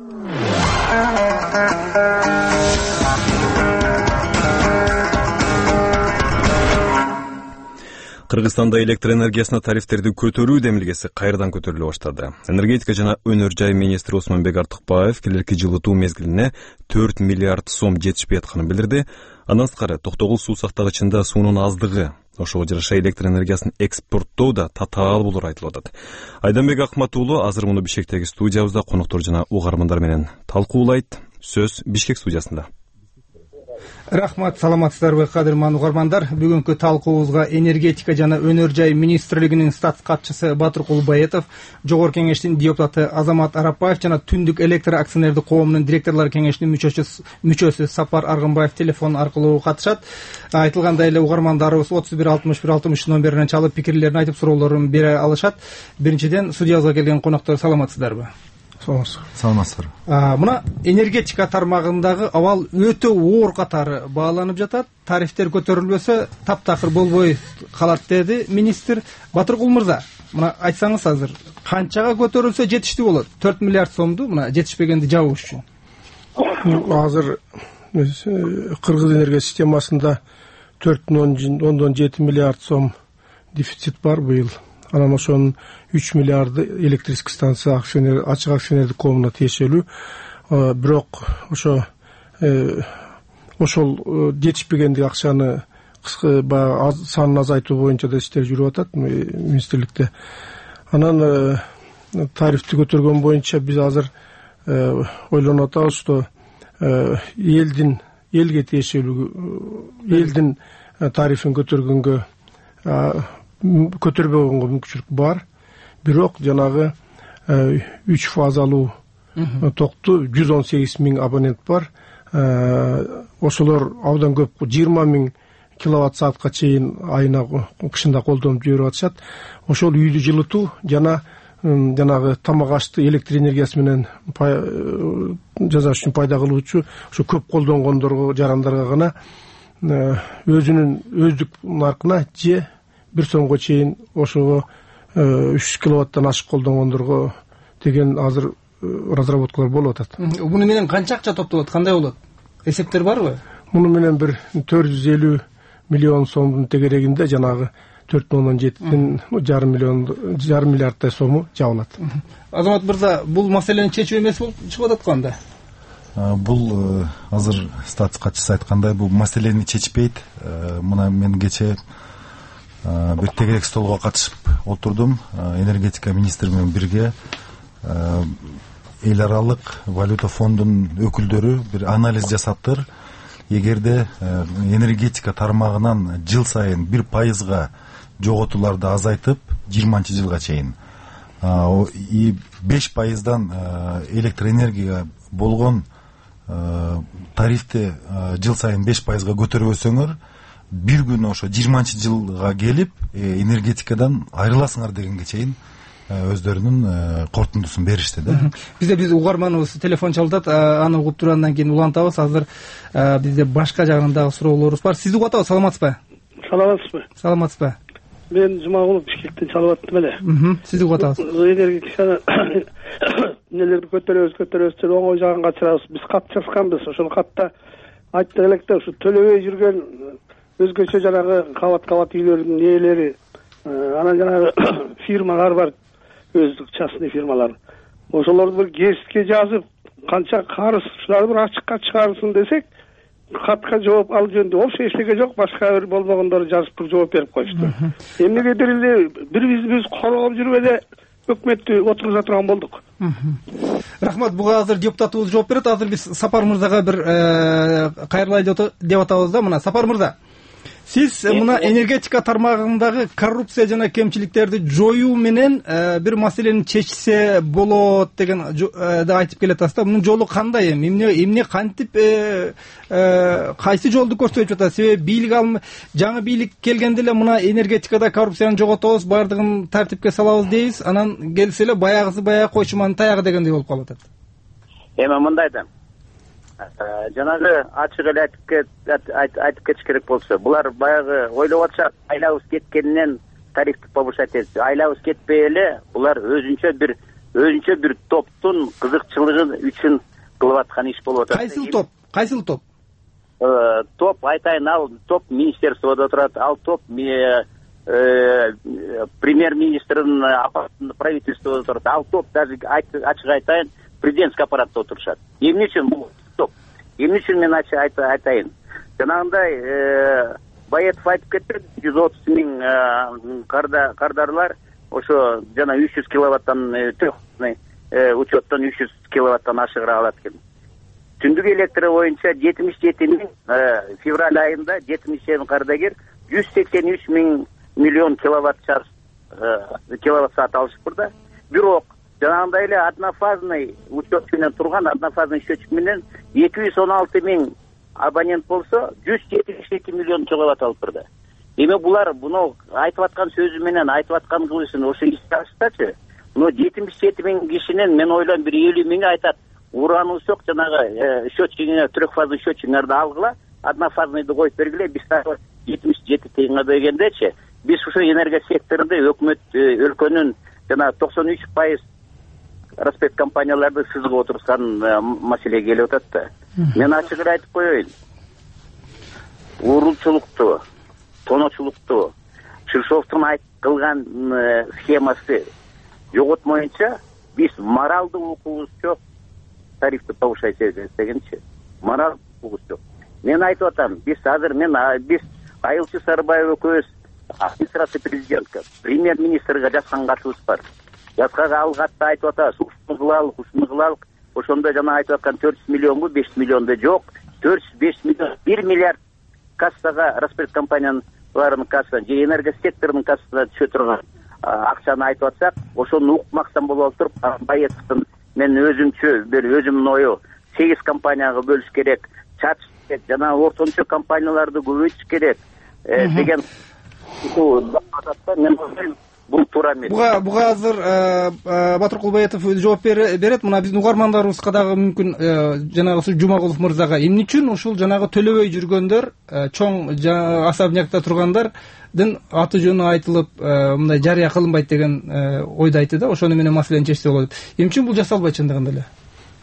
Кыргызстанда электр энергиясына тарифтерди көтөрүү демилгеси кайрадан көтөрүлө баштады. Энергетика жана өнөр жай министри Осмонбек Артыкбаев келерки жылытуу мезгилине төрт миллиард сом жетишпей атканын билдирди. Андан сырткары токтогул суу сактагычында суунун аздыгы, ошого жараша электр энергиясын экспорттоо да татаал болор айтылып атат. Айданбек Акмат уулу азыр муну Бишкектеги студиябызда коноктор жана угармандар менен талкуулайт. Сөз Бишкек студиясында. Рахмат, саламатсыздарбы кадырман угармандар. Бүгүнкү талкуубузга энергетика жана өнөр жай министрлигинин статс катчысы Батыр Кулбаетов, жогорку кеңештин депутаты Азамат Арапбаев жана Түндүк электр акционердик коомунун директорлор кеңешинин мүчөсү мүчөсү Сапар Аргынбаев телефон аркылуу катышат. Айтылгандай эле угармандарыбыз отуз бир алтымыш бир алтымыш номерине чалып пикирлерин айтып суроолорун бере алышат. Биринчиден, студиябызга келген коноктор саламатсыздарбы? Саламатсыздар. Мына энергетика тармагындагы абал өтө оор катары бааланып жатат. Тарифтер көтөрүлбөсө таптакыр болбой калат деди министр. Батыркул мырза, мына айтсаңыз азыр канчага көтөрүлсө жетиштүү болот? төрт миллиард сомду мына жетишпегенди жабыш үчүн. Азыр Кыргыз энергия системасында төрт ондон жети миллиард сом дефицит бар быйыл. Анан ошонун үч миллиарды электрический станция акционер ачык акционердик коомуна тиешелүү. Бирок ошо ошол жетишпегендик акчаны санын азайтуу боюнча да иштер жүрүп атат министрликте. Анан тарифти көтөргөн боюнча биз азыр ойлонуп атабыз, что элдин элге тиешелүү элдин тарифин көтөргөнгө көтөрбөгөнгө мүмкүнчүлүк бар. Бирок жанагы үч фазалуу токту жүз он сегиз миң абонент бар. Ошолор абдан көп, жыйырма миң киловатт саатка чейин айына кышында колдонуп жиберип атышат. Ошол үйдү жылытуу жана жанагы тамак ашты электр энергиясы менен жасаш үчүн пайда кылуучу ошо көп колдонгондорго, жарандарга гана өзүнүн өздүк наркына же бир сомго чейин ошого үч киловаттан ашык колдонгондорго деген азыр разработкалар болуп атат. Муну менен канча акча топтолот, кандай болот? Эсептер барбы? Муну менен бир төрт жүз элүү миллион сомдун тегерегинде жанагы төрт ондон жетиден жарым миллион жарым миллиардтай сому жабылат. Азамат мырза, бул маселени чечүү эмес болуп чыгып атат го анда? Бул азыр статс катчысы айткандай, бул маселени чечпейт. Мына мен кечээ бир тегерек столго катышып отурдум. Энергетика министри менен бирге эл аралык валюта фондунун өкүлдөрү бир анализ жасаптыр. Эгерде энергетика тармагынан жыл сайын бир пайызга жоготууларды азайтып, жыйырманчы жылга чейин беш пайыздан электр энергияга болгон тарифти жыл сайын беш пайызга көтөрбөсөңөр, бир күн ошо жыйырманчы жылга келип энергетикадан айрыласыңар дегенге чейин өздөрүнүн корутундусун беришти да. Бизде биз угарманыбыз телефон чалдат, аны угуп туруп андан кийин улантабыз. Азыр бизде башка жагынан дагы суроолорубуз бар. Сизди угатабыз, саламатсызбы? Саламатсызбы? Саламатсызбы? Мен Жумагулов Бишкектен чалып аттым эле. Сизди угатабыз. Энергетиканы эмнелерди көтөрөбүз көтөрөбүз деп оңой жагын качырабыз. Биз кат жазганбыз. Ошол катта айттык электе ушу төлөбөй жүргөн өзгөчө жанагы кабат кабат үйлөрдүн ээлери, анан жанагы фирмалар бар, өздүк частный фирмалар. Ошолорду бир гезитке жазып, канча карыз ушуларды бир ачыкка чыгарсын десек, катка жооп ал жөнүндө вообще эчтеке жок, башка бир болбогондору жазып туруп жооп берип коюшту. Эмнегедир эле бири бирибизди коргоп жүрүп эле өкмөттү отургуза турган болдук. Рахмат, буга азыр депутатыбыз жооп берет. Азыр биз Сапар мырзага бир кайрылайлы деп атабыз да. Мына Сапар мырза, сиз мына энергетика тармагындагы коррупция жана кемчиликтерди жоюу менен бир маселени чечсе болот деген да айтып келатасыз да. Мунун жолу кандай эми? Эмне эмне кантип кайсы жолду көрсөтүп атат? Себеби бийлик ал жаңы бийлик келгенде эле мына энергетикада коррупцияны жоготобуз, баардыгын тартипке салабыз дейбиз. Анан келсе эле баягысы баягы койчуманын таягы дегендей болуп калып атат. Эми мындай да. Жанагы ачык эле айтып кетиш керек болчу. Булар баягы ойлоп атышат, айлабыз кеткенинен тарифти повышать этти. Айлабыз кетпей эле булар өзүнчө бир өзүнчө бир топтун кызыкчылыгы үчүн кылып аткан иш болуп атат. Кайсыл топ? Кайсыл топ? Топ айтайын, ал топ министерстводо турат, ал топ премьер-министрдин аппаратында, правительстводо турат, ал топ даже ачык айтайын, президентский аппаратта отурушат. Эмне үчүн бул топ? Эмне үчүн мен айтайын? Жанагындай Баетов айтып кетти, жүз отуз миң кардарлар ошо жана үч жүз киловаттан учеттон үч жүз киловаттан ашыгыра алат экен. Түндүк электро боюнча жетимиш жети миң, февраль айында жетимиш жети кардагер жүз сексен үч миң миллион киловатт час киловатт саат алышыптыр да. Бирок жанагындай эле однофазный учет менен турган однофазный счетчик менен эки жүз он алты миң абонент болсо жүз жетимиш эки миллион киловатт алыптыр да. Эми булар буну айтып аткан сөзү менен айтып аткан кылышын ошо эске алышсачы, мына жетимиш жети миң кишинен мен ойлойм бир элүү миңи айтат, уран усок жанагы счетчигине трехфазный счетчиңерди алгыла, однофазныйды коюп бергиле, биз жетимиш жети тыйынга дегендечи, биз ушу энергия секторунда өкмөт өлкөнүн жана токсон үч пайыз распред компанияларды сызып отурган маселе келип атат да. Мен ачык эле айтып коеюн. Урулчулукту, тоночулукту, Чыршовдун айт кылган схемасы жоготмоюнча биз моралдуу укугубуз жок, тарифти повышать дегенчи. Морал укугубуз жок. Мен айтып атам, биз азыр мен биз Айылчы Сарыбаева экөөбүз администрация президентке, премьер-министрге жазган катыбыз бар. Жазган ал катта айтып атабыз, ушуну кылалык, ушуну кылалык. Ошондо жана айтып аткан төрт жүз миллионбу, беш жүз миллионду жок. төрт жүз беш миллион, бир миллиард кассага, распред компанияларынын кассасына, же энергия секторунун кассасына түшө турган акчаны айтып атсак, ошону укмаксан болуп туруп, Баетовдун мен өзүмчө бир өзүмдүн ою сегиз компанияга бөлүш керек, чатыш керек, жана ортончо компанияларды көбөйтүш керек деген мен ойлойм бул туура эмес. Буга буга азыр Батыркул Баетов жооп берет. Мына биздин угармандарыбызга дагы мүмкүн жанагы Жумагулов мырзага эмне үчүн ушул жанагы төлөбөй жүргөндөр, чоң особнякта тургандардын аты жөнү айтылып, мындай жарыя кылынбайт деген ойду айтты да, ошону менен маселени чечсе болот. Эмне үчүн бул жасалбайт чындыгында эле?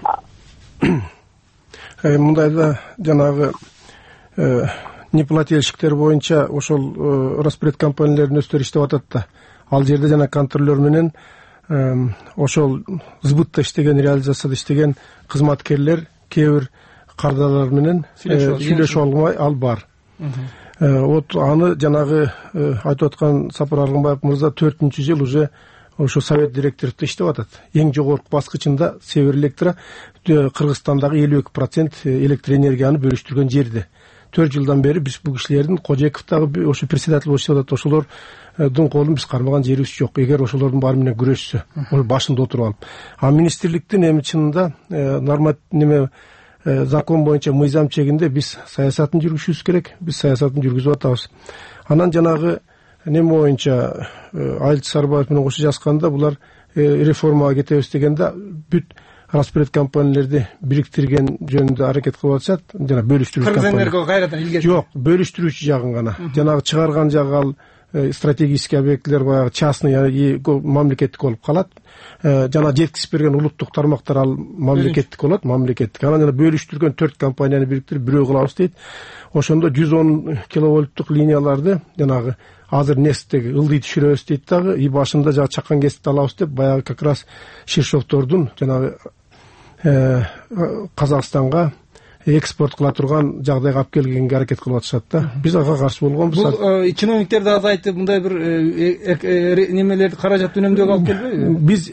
Мындайда жанагы неплательщиктер боюнча ошол распред компаниялардын өздөрү иштеп атат да. Ал жерде жана контролер менен ошол сбытта иштеген, реализацияда иштеген кызматкерлер кээ бир кардарлар менен сүйлөшүп албай ал бар. Вот аны жанагы айтып аткан Сапар Аргынбаев мырза төртүнчү жыл уже ошо совет директорлукта иштеп атат. Эң жогорку баскычында Север Электро Кыргызстандагы элүү эки процент электр энергияны бөлүштүргөн жерде. төрт жылдан бери биз бул кишилердин Кожеков дагы ошо председатель болуп иштеп атат. Ошолордун колун биз кармаган жерибиз жок. Эгер ошолордун баары менен күрөшсө, ошо башында отуруп алып. А министрликтин эми чынында норматив неме закон боюнча мыйзам чегинде биз саясатын жүргүзүшүбүз керек. Биз саясатын жүргүзүп атабыз. Анан жанагы неме боюнча Айылчы Сарыбаев менен кошо жазганда булар реформага кетебиз дегенде бүт распред компанияларды бириктирген жөнүндө аракет кылып атышат. Жана бөлүштүрүүчү компания. Кыргызэнерго кайрадан илгери. Жок, бөлүштүрүүчү жагын гана. Жанагы чыгарган жагы ал стратегический объектилер баягы частный мамлекеттик болуп калат. Жана жеткизип берген улуттук тармактар ал мамлекеттик болот, мамлекеттик. Анан жана бөлүштүргөн төрт компанияны бириктирип бирөө кылабыз дейт. Ошондо жүз он киловольттук линияларды жанагы азыр несттеги ылдый түшүрөбүз дейт дагы. И башында жана чакан кесипти алабыз деп баягы как раз Ширшовтордун жанагы Казакстанга экспорт кыла турган жагдайга алып келгенге аракет кылып атышат да. Биз ага каршы болгонбуз. Бул чиновниктер да азайтып мындай бир немелерди каражат үнөмдөөгө алып келбейби? Биз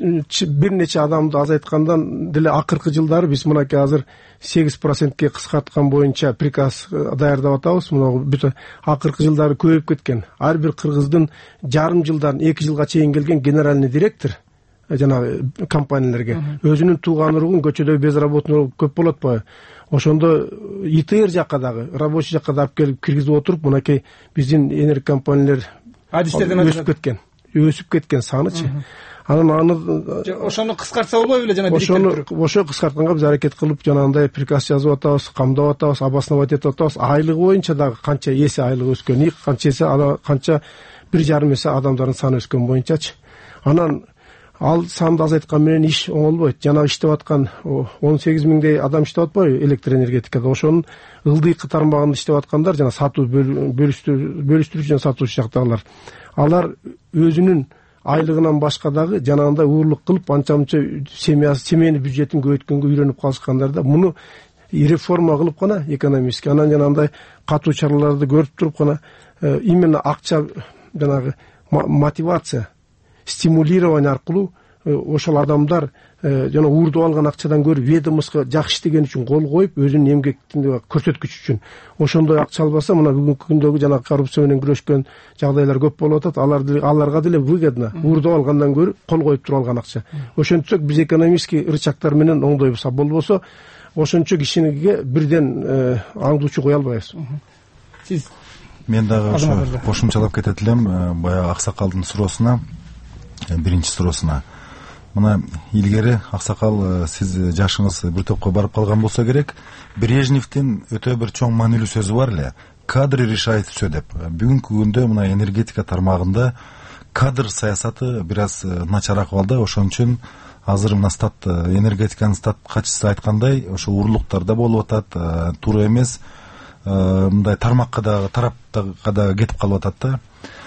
бир нече адамды азайткандан деле акыркы жылдары биз мынакей азыр сегиз процентке кыскарткан боюнча приказ даярдап атабыз. Мына бүт акыркы жылдары көбөйүп кеткен. Ар бир кыргыздын жарым жылдан эки жылга чейин келген генеральный директор жанагы компаниялерге өзүнүн тууган уругун көчөдө безработный көп болот атпайбы? Ошондо ИТР жакка дагы, рабочий жакка да алып келип киргизип отуруп, мынакей биздин энерг компаниялер адистерден өсүп кеткен. Өсүп кеткен санычы. Анан аны ошону кыскартса болбойбу беле жана ошону ошо кыскартканга биз аракет кылып жанагындай приказ жазып атабыз, камдап атабыз, обосновать этип атабыз. Айлыгы боюнча дагы канча эсе айлыгы өскөн, канча эсе канча бир жарым эсе адамдардын саны өскөн боюнчачы. Анан ал санды азайткан менен иш оңолбойт. Жана иштеп аткан он сегиз миңдей адам иштеп атпайбы электроэнергетикада. Ошонун ылдыйкы тармагында иштеп аткандар жана сатуу бөлүштүрүүчү жана сатуучу жактагылар. Алар өзүнүн айлыгынан башка дагы жанагындай уурлук кылып анча-мынча семьясы, семейный бюджетин көбөйткөнгө үйрөнүп калышкандар да. Муну реформа кылып гана экономический, анан жанагындай катуу чараларды көрүп туруп гана именно акча жанагы мотивация, стимулирование аркылуу ошол адамдар жана уурдуп алган акчадан көрүп ведомство жакшы иштеген үчүн кол коюп, өзүнүн эмгектин көрсөткүч үчүн ошондой акча албаса, мына бүгүнкү күндөгү жана коррупция менен күрөшкөн жагдайлар көп болуп атат. Алар аларга деле выгодно, уурдуп алгандан көрүп кол коюп туруп алган акча. Ошентсек биз экономический рычагтар менен оңдойбуз. Болбосо ошончо кишиге бирден аңдуучу кое албайбыз. Сиз мен дагы ошо кошумчалап кетет элем баягы аксакалдын суроосуна, биринчи суроосуна. Мына илгери аксакал, сиз жашыңыз бир топко барып калган болсо керек, Брежневдин өтө бир чоң маанилүү сөзү бар эле, кадры решает все деп. Бүгүнкү күндө мына энергетика тармагында кадр саясаты бир аз начар акыбалда. Ошон үчүн азыр мына стат энергетиканын стат катчысы айткандай, ошо урлуктар да болуп атат, туура эмес мындай тармакка да тараптага да кетип калып атат да.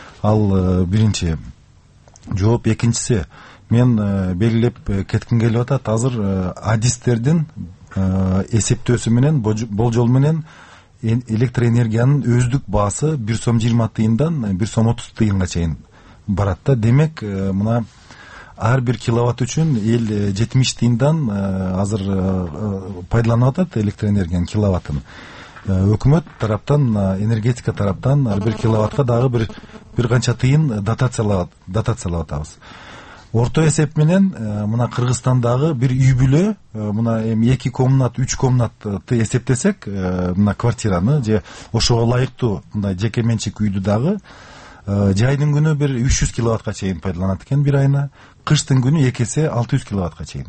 Ал биринчи жооп. Экинчиси, мен белгилеп кетким келип атат, азыр адистердин эсептөөсү менен, болжол менен электроэнергиянын өздүк баасы бир сом жыйырма тыйындан бир сом отуз тыйынга чейин барат да. Демек, мына ар бир киловатт үчүн эл жетимиш тыйындан азыр пайдаланып атат электроэнергиянын киловаттын. Өкмөт тараптан, энергетика тараптан ар бир киловаттка дагы бир бир канча тыйын дотациялап атабыз. Орто эсеп менен мына Кыргызстандагы бир үй бүлө, мына эми эки комнат, үч комнатты эсептесек, мына квартираны же ошого ылайыктуу мындай жеке менчик үйдү дагы жайдын күнү бир үч жүз киловаттка чейин пайдаланат экен бир айына, кыштын күнү эки эсе алты жүз киловаттка чейин.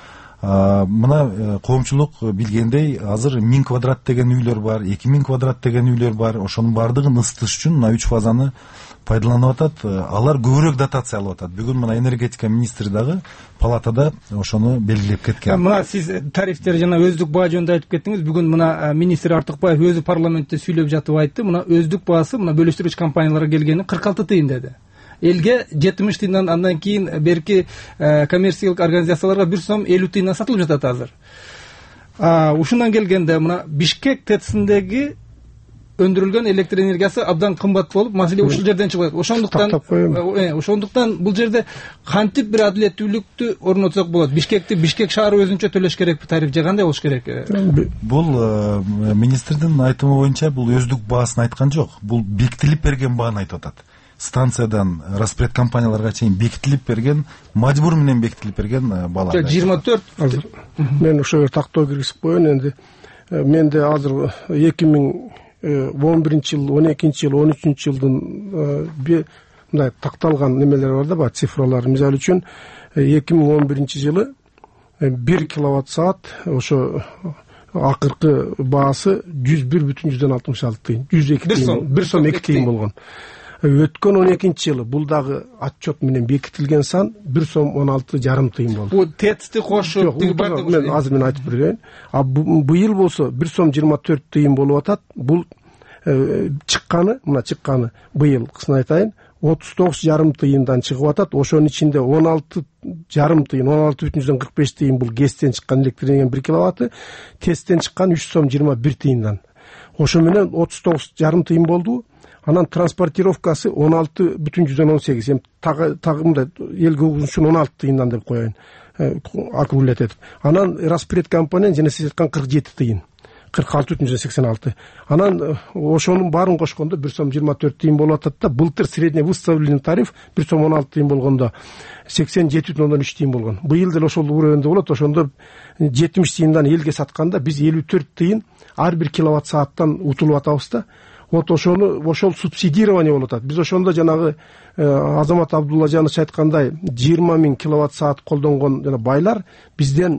Мына коомчулук билгендей, азыр миң квадрат деген үйлөр бар, эки миң квадрат деген үйлөр бар. Ошонун баардыгын ысытыш үчүн мына үч фазаны пайдаланып атат. Алар көбүрөөк дотация алып атат. Бүгүн мына энергетика министри дагы палатада ошону белгилеп кеткен. Мына сиз тарифтер жана өздүк баа жөнүндө айтып кеттиңиз. Бүгүн мына министр Артыкбаев өзү парламентте сүйлөп жатып айтты. Мына өздүк баасы мына бөлүштүргүч компанияларга келгени кырк алты тыйын деди. Элге жетимиш тыйындан, андан кийин берки коммерциялык организацияларга бир сом элүү тыйындан сатылып жатат азыр. Ушундан келгенде мына Бишкек ТЭЦиндеги өндүрүлгөн электр энергиясы абдан кымбат болуп, маселе ушул жерден чыгат. Ошондуктан ошондуктан бул жерде кантип бир адилеттүүлүктү орнотсок болот? Бишкекти Бишкек шаары өзүнчө төлөш керекпи тариф же кандай болуш керек? Бул министрдин айтымы боюнча бул өздүк баасын айткан жок. Бул бекитилип берген бааны айтып атат. Станциядан распред компанияларга чейин бекитилип берген, мажбур менен бекитилип берген баалар. жыйырма төрт. Мен ошо жерде тактоо киргизип коеюн энди. Менде азыр эки миң он биринчи жыл, он экинчи жыл, он үчүнчү жылдын мындай такталган немелер бар да, цифралар. Мисалы үчүн эки миң он биринчи жылы бир киловатт саат ошо акыркы баасы жүз бир бүтүн жүздөн алтымыш алты тыйын, жүз эки тыйын, бир сом эки тыйын болгон. өткөн он экинчи жылы бул дагы отчет менен бекитилген сан бир сом он алты жарым тыйын болду. Бул тецти кошуп мен азыр мен айтып берейин. А быйыл болсо бир сом жыйырма төрт тыйын болуп атат. Бул чыкканы, мына чыкканы быйыл кысын айтайын отуз тогуз жарым тыйындан чыгып атат. Ошонун ичинде он алты жарым тыйын, он алты бүтүн жүздөн кырк беш тыйын бул гэстен чыккан электр энергия бир киловатты, тесттен чыккан үч сом жыйырма бир тыйындан. Ошо менен отуз тогуз жарым тыйын болду. Анан транспортировкасы он алты бүтүн жүздөн он сегиз. Эми тагы тагы мындай элге үчүн он алты тыйындан деп коеюн. Аккумулят этип. Анан распред компонент жана сиз айткан кырк жети тыйын. кырк алты бүтүн жүздөн сексен алты. Анан ошонун баарын кошкондо бир сом жыйырма төрт тыйын болуп атат да, былтыр средний выставленный тариф бир сом он алты тыйын болгондо сексен жети бүтүн ондон үч тыйын болгон. Быйыл деле ошол уровенде болот. Ошондо жетимиш тыйындан элге сатканда биз элүү төрт тыйын ар бир киловатт сааттан утулуп атабыз да. Вот ошону ошол субсидирование болуп атат. Биз ошондо жанагы Азамат Абдуллажанович айткандай жыйырма миң киловатт саат колдонгон жана байлар бизден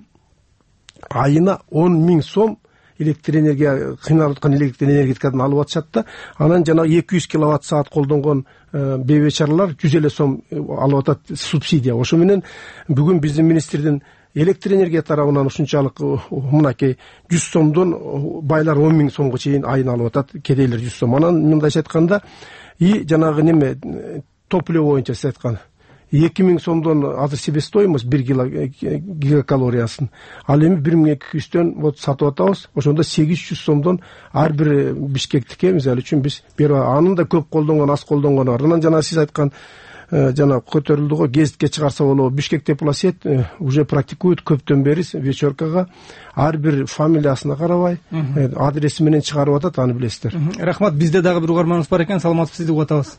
айына он миң сом электр энергия кыйналып аткан электр энергетикадан алып атышат да. Анан жанагы эки жүз киловатт саат колдонгон бейбечаралар жүз элүү сом алып атат субсидия. Ошо менен бүгүн биздин министрдин электр энергия тарабынан ушунчалык мынакей жүз сомдон байлар он миң сомго чейин айына алып атат, кедейлер жүз сом. Анан мындайча айтканда и жанагы неме топливо боюнча сиз айткан эки миң сомдон азыр себестоимость бир гигакалориясын. Ал эми бир миң эки жүздөн вот сатып атабыз. Ошондо сегиз жүз сомдон ар бир Бишкектике мисалы үчүн биз берип анын да көп колдонгон, аз колдонгону бар. Анан жана сиз айткан жана көтөрүлдү го гезитке чыгарса болобу. Бишкек теплосет уже практикует көптөн бери вечеркага ар бир фамилиясына карабай адреси менен чыгарып атат, аны билесиздер. Рахмат. Бизде дагы бир угарманыбыз бар экен. Саламатсызбы, сизди угуп атабыз.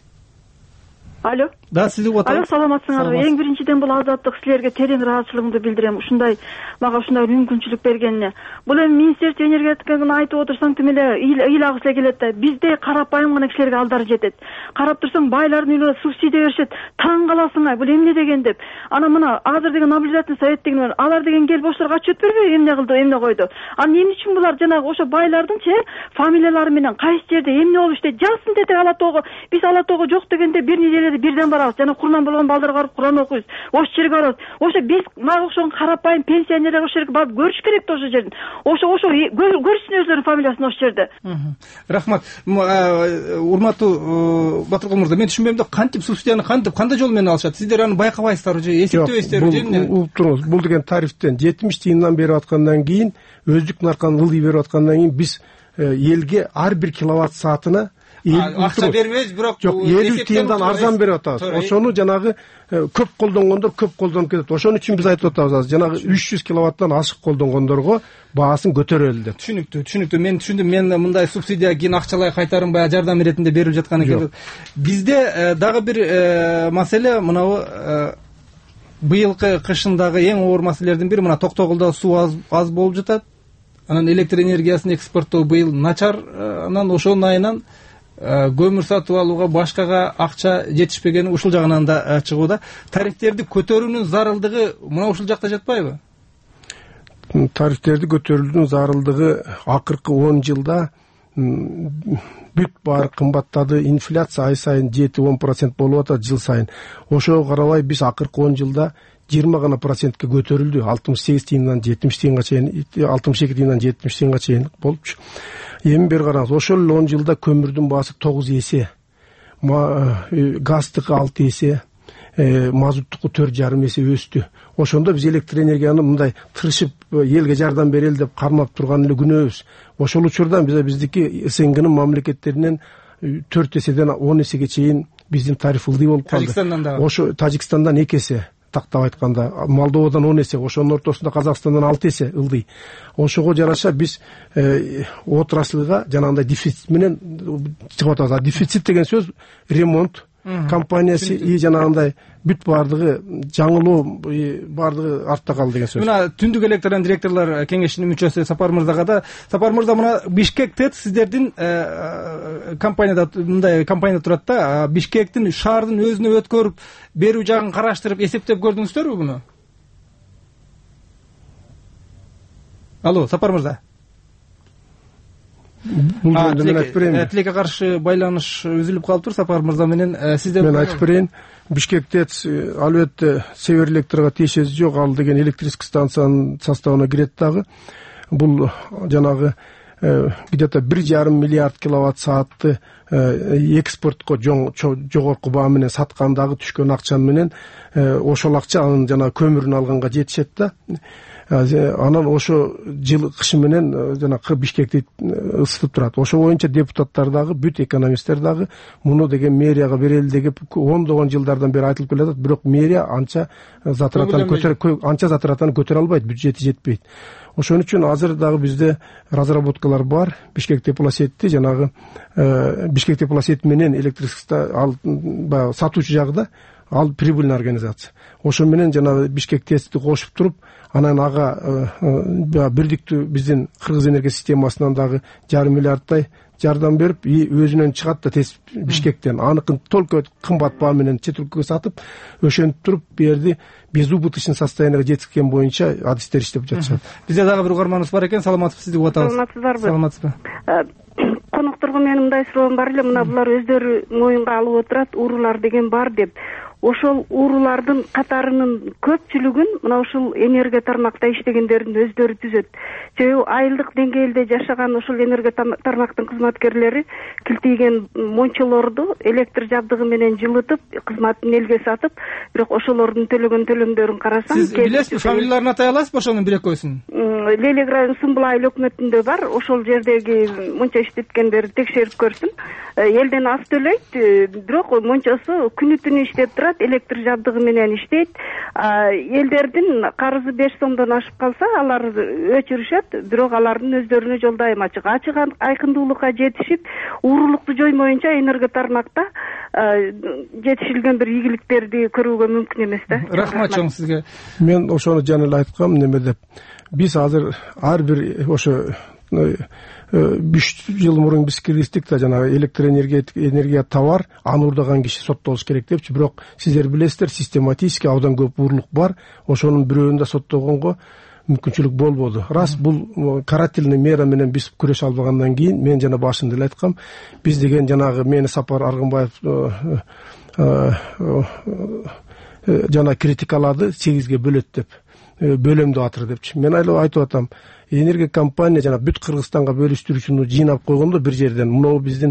Алло. Да, сизди угуп атабыз. Алло, саламатсыңарбы? Эң биринчиден бул Азаттык силерге терең ыраазычылыгымды билдирем. Ушундай мага ушундай мүмкүнчүлүк бергенине. Бул эми Министерство энергетиканы айтып отурсаң тим эле ил агыс эле келет да. Бизде карапайым гана кишилерге алдары жетет. Карап турсаң байлардын үйлөрүнө субсидия беришет. Таң каласың ай, бул эмне деген деп. Анан мына азыр деген наблюдательный совет деген алар деген келип ошолорго отчет бербей эмне кылды, эмне койду. Анан эмне үчүн булар жанагы ошо байлардынчы фамилиялары менен кайсы жерде эмне болуп иштейт жазсын деди Ала Тоого. Биз Ала Тоого жок дегенде бир неделеде бирден барабыз. Жана Курман болгон балдарга барып Куран окуйбуз. Ошол жерге барабыз. Ошо биз мага окшогон карапайым пенсионерлер ошол жерге барып көрүш керек да ошол жерден. Ошо ошо көрүшсүн өзлөрүнүн фамилиясын ошол жерде. Рахмат. Урматтуу Батыркул мырза, мен түшүнбөйм да, кантип субсидияны кантип кандай жол менен алышат? Сиздер аны байкабайсыздарбы же эсептебейсиздерби же эмне? Бул туруңуз, бул деген тарифтен жетимиш тыйындан берип аткандан кийин, өздүк нарканы ылдый берип аткандан кийин биз элге ар бир киловатт саатына акча бербейбиз, бирок элүү тыйындан арзан берип атабыз. Ошону жанагы көп колдонгондор көп колдонуп кетет. Ошон үчүн биз айтып атабыз, жанагы үч жүз киловаттан ашык колдонгондорго баасын көтөрөлү деп. Түшүнүктүү, түшүнүктүү. Мен түшүндүм. Мен мындай субсидия кийин акчалай кайтарынбай жардам иретинде берип жаткан экен. Бизде дагы бир маселе мынабу быйылкы кышын дагы эң оор маселелердин бири мына Токтогулда суу аз болуп жатат. Анан электр энергиясын экспорттоо быйыл начар, анан ошонун айынан көмүр сатып алууга башкага акча жетишпегени ушул жагынан да чыгууда. Тарифтерди көтөрүүнүн зарылдыгы мына ушул жакта жатпайбы? Тарифтерди көтөрүүнүн зарылдыгы акыркы он жылда бүт баары кымбаттады. Инфляция ай сайын жети он процент болуп атат жыл сайын. Ошого карабай биз акыркы он жылда жыйырма гана процентке көтөрүлдү. алтымыш сегиз тыйындан жетимиш тыйынга чейин, алтымыш эки тыйындан жетимиш тыйынга чейин болупчу. Эми бир караңыз, ошол он жылда көмүрдүн баасы тогуз эсе, газдыкы алты эсе, мазуттуку төрт жарым эсе өстү. Ошондо биз электр энергияны мындай тырышып элге жардам берели деп кармап турган эле күнөөбүз. Ошол учурда биз биздики СНГнын мамлекеттеринен төрт эседен он эсеге чейин биздин тариф ылдый болуп калды. Тажикстандан да. Ошо Тажикстандан эки эсе, тактап айтканда, Молдовадан он эсе, ошонун ортосунда Казакстандан алты эсе ылдый. Ошого жараша биз отраслыга жанагындай дефицит менен чыгып атабыз. Дефицит деген сөз ремонт компаниясы и жанагындай бүт баардыгы жаңылоо баардыгы артта калды деген сөз. Мына Түндүк электрден директорлор кеңешинин мүчөсү Сапар мырзага да, Сапар мырза, мына Бишкек ТЭЦ сиздердин компанияда мындай компания турат да, Бишкектин шаардын өзүнө өткөрүп берүү жагын караштырып эсептеп көрдүңүздөрбү буну? Алло, Сапар мырза. бул жөнүндө мен айтып берейинби? Тилекке каршы байланыш үзүлүп калыптыр Сапар мырза менен. Сизден мен айтып берейин. Бишкектец албетте Север Электрга тиешеси жок. Ал деген электрический станциянын составына кирет дагы. Бул жанагы где-то бир жарым миллиард киловатт саатты экспортко жогорку баа менен саткандагы түшкөн акча менен ошол акча анын жана көмүрүн алганга жетишет да. Анан ошо жыл кышы менен жана Бишкекти ысытып турат. Ошо боюнча депутаттар дагы, бүт экономисттер дагы муну деген мэрияга берели деп ондогон жылдардан бери айтылып келатат. Бирок мэрия анча затратаны көтөрө анча затратаны көтөрө албайт, бюджети жетпейт. Ошон үчүн азыр дагы бизде разработкалар бар. Бишкек теплосети жанагы Бишкек теплосети менен электричество ал баягы сатуучу жагда ал прибыльный организация. Ошо менен жана Бишкек тести кошуп туруп, анан ага бирдиктүү биздин Кыргыз энергия системасынан дагы жарым миллиардтай жардам берип, өзүнөн чыгат да тез Бишкектен. Аныкын только кымбат баа менен чет өлкөгө сатып, ошентип туруп берди безубыточный состоянияга жеткизген боюнча адистер иштеп жатышат. Бизде дагы бир угарманыбыз бар экен. Саламатсызбы, сизди угуп атабыз. Саламатсыздарбы? Саламатсызбы. Конокторго менин мындай суроом бар эле. Мына булар өздөрү моюнга алып отурат, уурулар деген бар деп. Ошол уурулардын катарынын көпчүлүгүн мына ушул энергия тармакта иштегендердин өздөрү түзөт. Себеби айылдык деңгээлде жашаган ушул энергия тармактын кызматкерлери килтийген мончолорду электр жабдыгы менен жылытып, кызматын элге сатып, бирок ошолордун төлөгөн төлөмдөрүн карасаң, сиз билесизби, фамилияларын атай аласызбы ошонун бир экөөсүн? Лелек району Сумбул айыл өкмөтүндө бар. Ошол жердеги монча иштеткендерди текшерип көрсүм. Элден аз төлөйт, бирок мончосу күнү түнү иштеп турат, электр жабдыгы менен иштейт. Элдердин карызы беш сомдон ашып калса, алар өчүрүшөт, бирок алардын өздөрүнө жол дайым ачык. Ачык айкындуулукка жетишип, уурулукту жоймоюнча энергия тармакта жетишилген бир ийгиликтерди көрүүгө мүмкүн эмес да. Рахмат чоң сизге. Мен ошону жана эле айткам, неме деп. Биз азыр ар бир ошо үч жыл мурун биз киргиздик да, жанагы электроэнергия энергия товар, аны уурдаган киши соттолуш керек депчи. Бирок сиздер билесиздер, систематически абдан көп уурлук бар. Ошонун бирөөнү да соттогонго мүмкүнчүлүк болбоду. Раз бул карательный мера менен биз күрөшө албагандан кийин, мен жана башында эле айткам, биз деген жанагы мени Сапар Аргынбаев жана критикалады, сегизге бөлөт деп, бөлөмдү атыр депчи. Мен айлап айтып атам, энергия компания жана бүт Кыргызстанга бөлүштүрүүчүнү жыйнап койгондо бир жерден, мынау биздин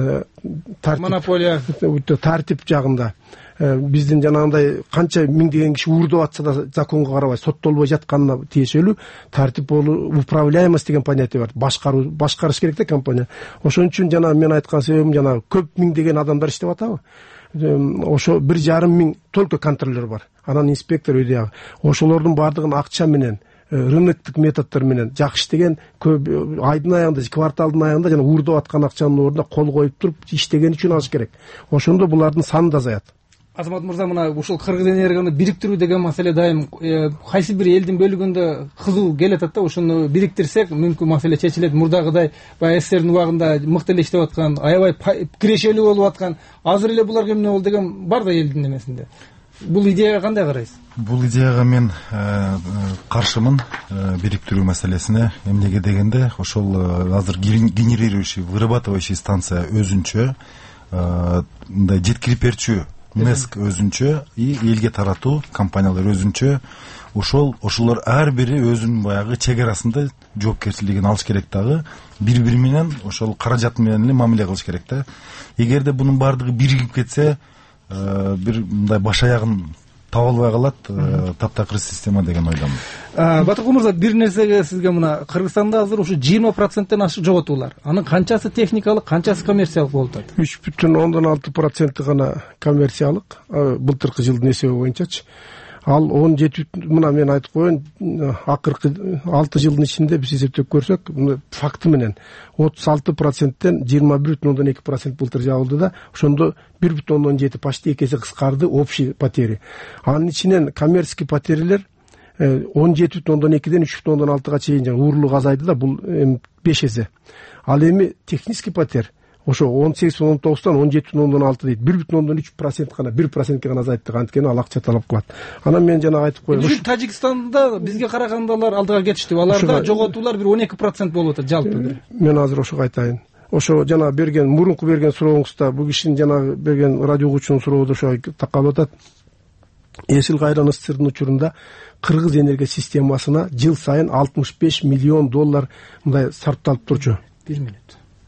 монополия тартип жагында биздин жанагындай канча миңдеген киши уурдап атса да законго карабай соттолбой жатканына тиешелүү тартип болуу, управляемость деген понятие бар. Башкаруу, башкарыш керек да компания. Ошон үчүн жана мен айткан себебим, жана көп миңдеген адамдар иштеп атабы. Ошо бир жарым миң только контролер бар. Анан инспектор өйдө. Ошолордун бардыгын акча менен, рыноктук методдор менен жакшы иштеген, көп айдын аягында, кварталдын аягында жана уурдап аткан акчанын ордуна кол коюп туруп иштеген үчүн алыш керек. Ошондо булардын саны да азаят. Азамат мырза, мына ушул Кыргыз энергияны бириктирүү деген маселе дайым кайсы бир элдин бөлүгүндө кызуу келатат да. Ошону бириктирсек мүмкүн маселе чечилет. Мурдагыдай баягы эсердин убагында мыкты эле иштеп аткан, аябай кирешелүү болуп аткан, азыр эле буларга эмне болду деген бар да элдин эмесинде. Бул идеяга кандай карайсыз? Бул идеяга мен каршымын, бириктирүү маселесине. Эмнеге дегенде, ошол азыр генерирующий, вырабатывающий станция өзүнчө, мындай жеткирип берчү НЭСК өзүнчө, и элге таратуу компаниялар өзүнчө. Ошол ошолор ар бири өзүнүн баягы чек арасында жоопкерчилигин алыш керек дагы, бири-бири менен ошол каражат менен эле мамиле кылыш керек да. Эгерде бунун баардыгы биригип кетсе, бир мындай баш аягын таба албай калат, таптакыр система деген ойдомун. Батыркул мырза, бир нерсеге сизге, мына Кыргызстанда азыр ушу жыйырма проценттен ашык жоготуулар. Анын канчасы техникалык, канчасы коммерциялык болуп атат? үч бүтүн ондон алты проценти гана коммерциялык, былтыркы жылдын эсеби боюнчачы. Ал он жети, мына мен айтып коеюн, акыркы алты жылдын ичинде биз эсептеп көрсөк, факты менен отуз алты проценттен жыйырма бир бүтүн ондон эки процент былтыр жабылды да, ошондо бир бүтүн ондон жети, почти эки эсе кыскарды общий потери. Анын ичинен коммерческий потерялер он жети бүтүн ондон экиден үч бүтүн ондон алтыга чейин жаңы уурулук азайды да, бул беш эсе. Ал эми технический потер ошо он сегиз бүтүн он тогуздан он жети бүтүн ондон алты дейт, бир бүтүн ондон үч процент гана бир процентке гана азайттык, анткени ал акча талап кылат. Анан мен жана айтып коеюн, ушу Тажикстанда бизге караганда алар алдыга кетиштүү, аларда жоготуулар бир он эки процент болуп атат жалпы бир. Мен азыр ошого айтайын. Ошо жана берген мурунку берген сурооңузда бул кишинин жана берген радио угуучунун суроо да ошо такалып атат. Эшил Кайран СССРдин учурунда кыргыз энергия системасына жыл сайын алтымыш беш миллион доллар мындай сарпталып турчу. бир минут.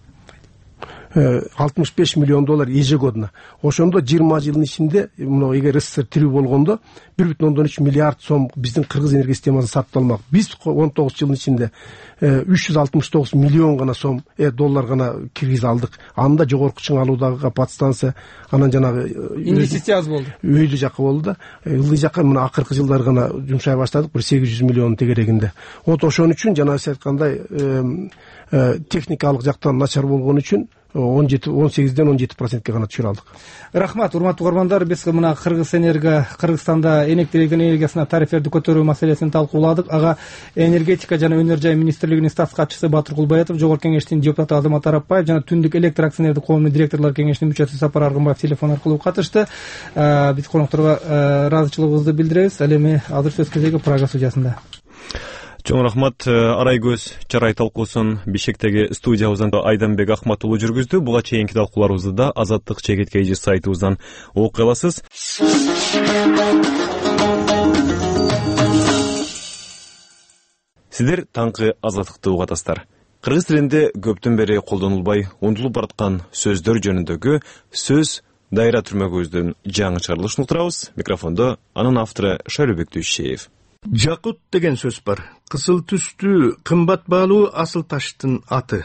алтымыш беш миллион доллар ежегодно. Ошондо жыйырма жылдын ичинде, мына эгер СССР тирүү болгондо бир бүтүн ондон үч миллиард сом биздин кыргыз энергия системасына сарпталмак. Биз он тогуз жылдын ичинде үч жүз алтымыш тогуз миллион гана сом доллар гана киргизе алдык. Анда жогорку чыңалуудагы подстанция, анан жанагы инвестиция аз болду. Өйдү жакка болду да. Ылдый жакка мына акыркы жылдары гана жумшай баштадык, бир сегиз жүз миллион тегерегинде. Вот ошон үчүн жана сиз айткандай техникалык жактан начар болгон үчүн он жети он сегизден он жети процентке гана түшүрө алдык. Рахмат, урматтуу угармандар, биз мына Кыргыз энергия Кыргызстанда электр энергиясына тарифтерди көтөрүү маселесин талкууладык. Ага энергетика жана өнөр жай министрлигинин статс катчысы Батыр Кулбаетов, Жогорку Кеңештин депутаты Азамат Арапбаев жана Түндүк электр акционердик коомунун директорлор кеңешинин мүчөсү Сапар Аргынбаев телефон аркылуу катышты. Биз конокторго ыраазычылыгыбызды билдиребиз. Ал эми азыр сөз кезеги Прага студиясында. Чоң рахмат. Арайгөз чарай талкуусун Бишкектеги студиябыздан Айданбек Ахмат уулу жүргүздү. Буга чейинки талкууларыбызды да Азаттык чегит кей сайтыбыздан окуй аласыз. Сиздер таңкы Азаттыкты угатасыздар. Кыргыз тилинде көптөн бери колдонулбай унутулуп бараткан сөздөр жөнүндөгү сөз дайра түрмөгүбүздүн жаңы чыгарылышын уктурабыз. Микрофондо анын автору Шайлообек Дүйшеев. Жакут деген сөз бар. Кысыл түстүү, кымбат баалуу асыл таштын аты.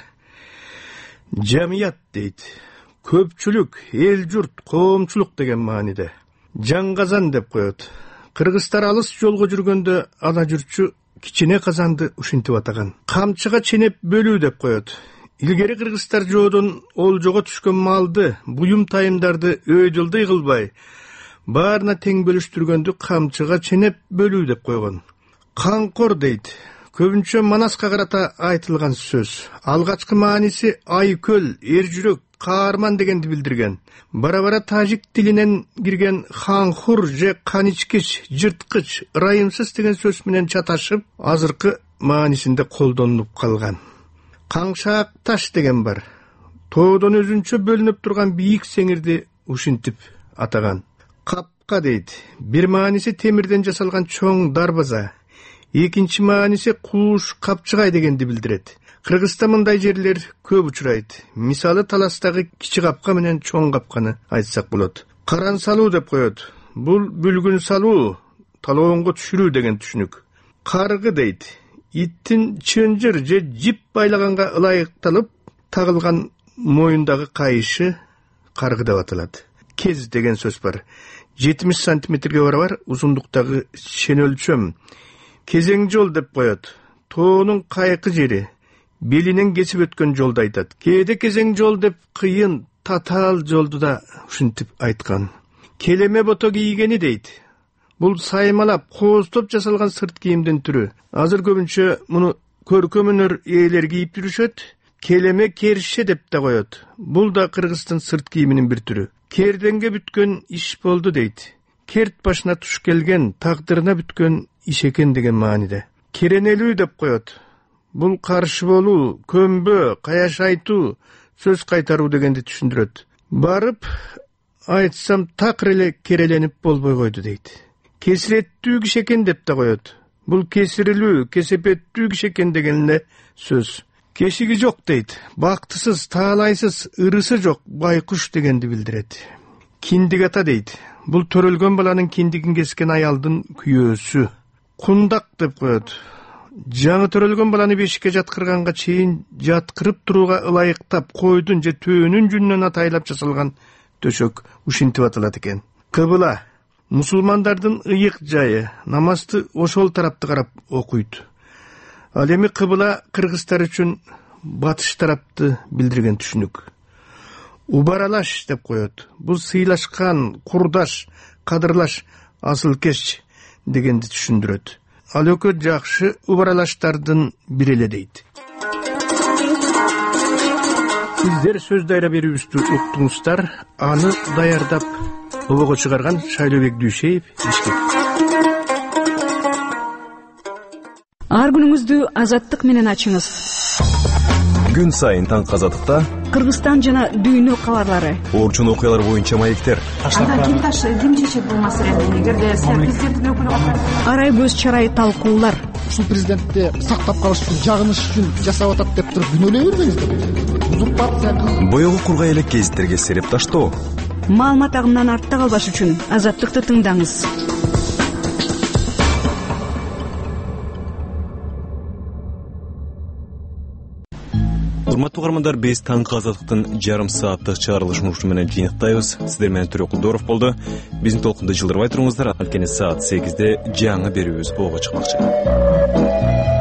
Жамият дейт. Көпчүлүк, эл журт, коомчулук деген мааниде. Жаңгазан деп коет. Кыргыздар алыс жолго жүргөндө ала жүрчү кичине казанды ушинтип атаган. Камчыга ченеп бөлүү деп коет. Илгери кыргыздар жоодон олжого түшкөн малды, буюм тайымдарды өйдөлдөй кылбай, баарына тең бөлүштүргөндү камчыга ченеп бөлүү деп койгон. Канкор дейт. Көбүнчө Манаска карата айтылган сөз. Алгачкы мааниси айкөл, эр жүрөк, каарман дегенди билдирген. Бара-бара тажик тилинен кирген ханхур же каничкич, жырткыч, ырайымсыз деген сөз менен чаташып, азыркы маанисинде колдонулуп калган. Каңшаак таш деген бар. Тоодон өзүнчө бөлүнүп турган бийик сеңирди ушинтип атаган. Капка дейт. Бир мааниси темирден жасалган чоң дарбаза. Экинчи мааниси кууш, капчыгай дегенди билдирет. Кыргызда мындай жерлер көп учурайт. Мисалы Таластагы кичи капка менен чоң капканы айтсак болот. Каран салуу деп коет. Бул бүлгүн салуу, талоонго түшүрүү деген түшүнүк. Каргы дейт. Иттин чынжыр же жип байлаганга ылайыкталып тагылган моюндагы кайышы каргы деп аталат. Кез деген сөз бар. жетимиш сантиметрге барабар узундуктагы шен өлчөм. Кезең жол деп коет. Тоонун кайкы жери, белинен кесип өткөн жолду айтат. Кээде кезең жол деп кыйын, татаал жолду да ушинтип айткан. Келеме бото кийгени дейт. Бул саймалап, кооздоп жасалган сырт кийимдин түрү. Азыр көбүнчө муну көркөм өнөр ээлери кийип жүрүшөт. Келеме керше деп да коет. Бул да Кыргыздын сырт кийиминин бир түрү. Керденге бүткөн иш болду дейт. Керт башына туш келген, тагдырына бүткөн иш экен деген мааниде. Керенелүү деп коет. Бул каршы болуу, көмбө, каяш айтуу, сөз кайтаруу дегенди түшүндүрөт. Барып айтсам такыр эле кереленип болбой койду дейт. Кесиреттүү киши экен деп да коет. Бул кесирилүү, кесепеттүү киши экен деген эле сөз. Кешиги жок дейт. Бактысыз, таалайсыз, ырысы жок, байкуш дегенди билдирет. Киндик ата дейт. Бул төрөлгөн баланын киндигин кескен аялдын күйөөсү. Кундак деп коет. Жаңы төрөлгөн баланы бешикке жаткырганга чейин жаткырып турууга ылайыктап койдун же төөнүн жүнүнөн атайлап жасалган төшөк ушинтип аталат экен. Кыбыла. Мусулмандардын ыйык жайы, намазды ошол тарапты карап окуйт. Ал эми кыбыла кыргыздар үчүн батыш тарапты билдирген түшүнүк. Убаралаш деп коет. Бул сыйлашкан, курдаш, кадырлаш, асыл кеш дегенди түшүндүрөт. Ал өкө жакшы убаралаштардын бири эле дейт. сиздер сөз дайра берүүбүздү уктуңуздар. Аны даярдап обого чыгарган Шайлообек Дүйшеев, Бишкек. Ар күнүңүздү азаттык менен ачыңыз. Күн сайын таңкы азаттыкта Кыргызстан жана дүйнө кабарлары. Орчун окуялар боюнча маектер. Анда ким таш ким чечет бул маселени? Эгерде сиз президенттин өкүлү болсоңуз, арай көз чарай талкуулар. Ушул президентти сактап калыш үчүн, жагыныш үчүн жасап атат деп туруп күнөөлөй бербеңиздер. Узурпация. Боёгу кургай элек гезиттерге сереп таштоо. Маалымат агымынан артта калбаш үчүн азаттыкты тыңдаңыз. Урматтуу угармандар, биз таңкы азаттыктын жарым сааттык чыгарылыш мурчу менен жыйынтайбыз. Сиздер менен Төрөк Кулдоров болду. Биздин толкунду жылдырбай туруңуздар. Анткени саат сегизде жаңы берүүбүз ого чыкмакчы.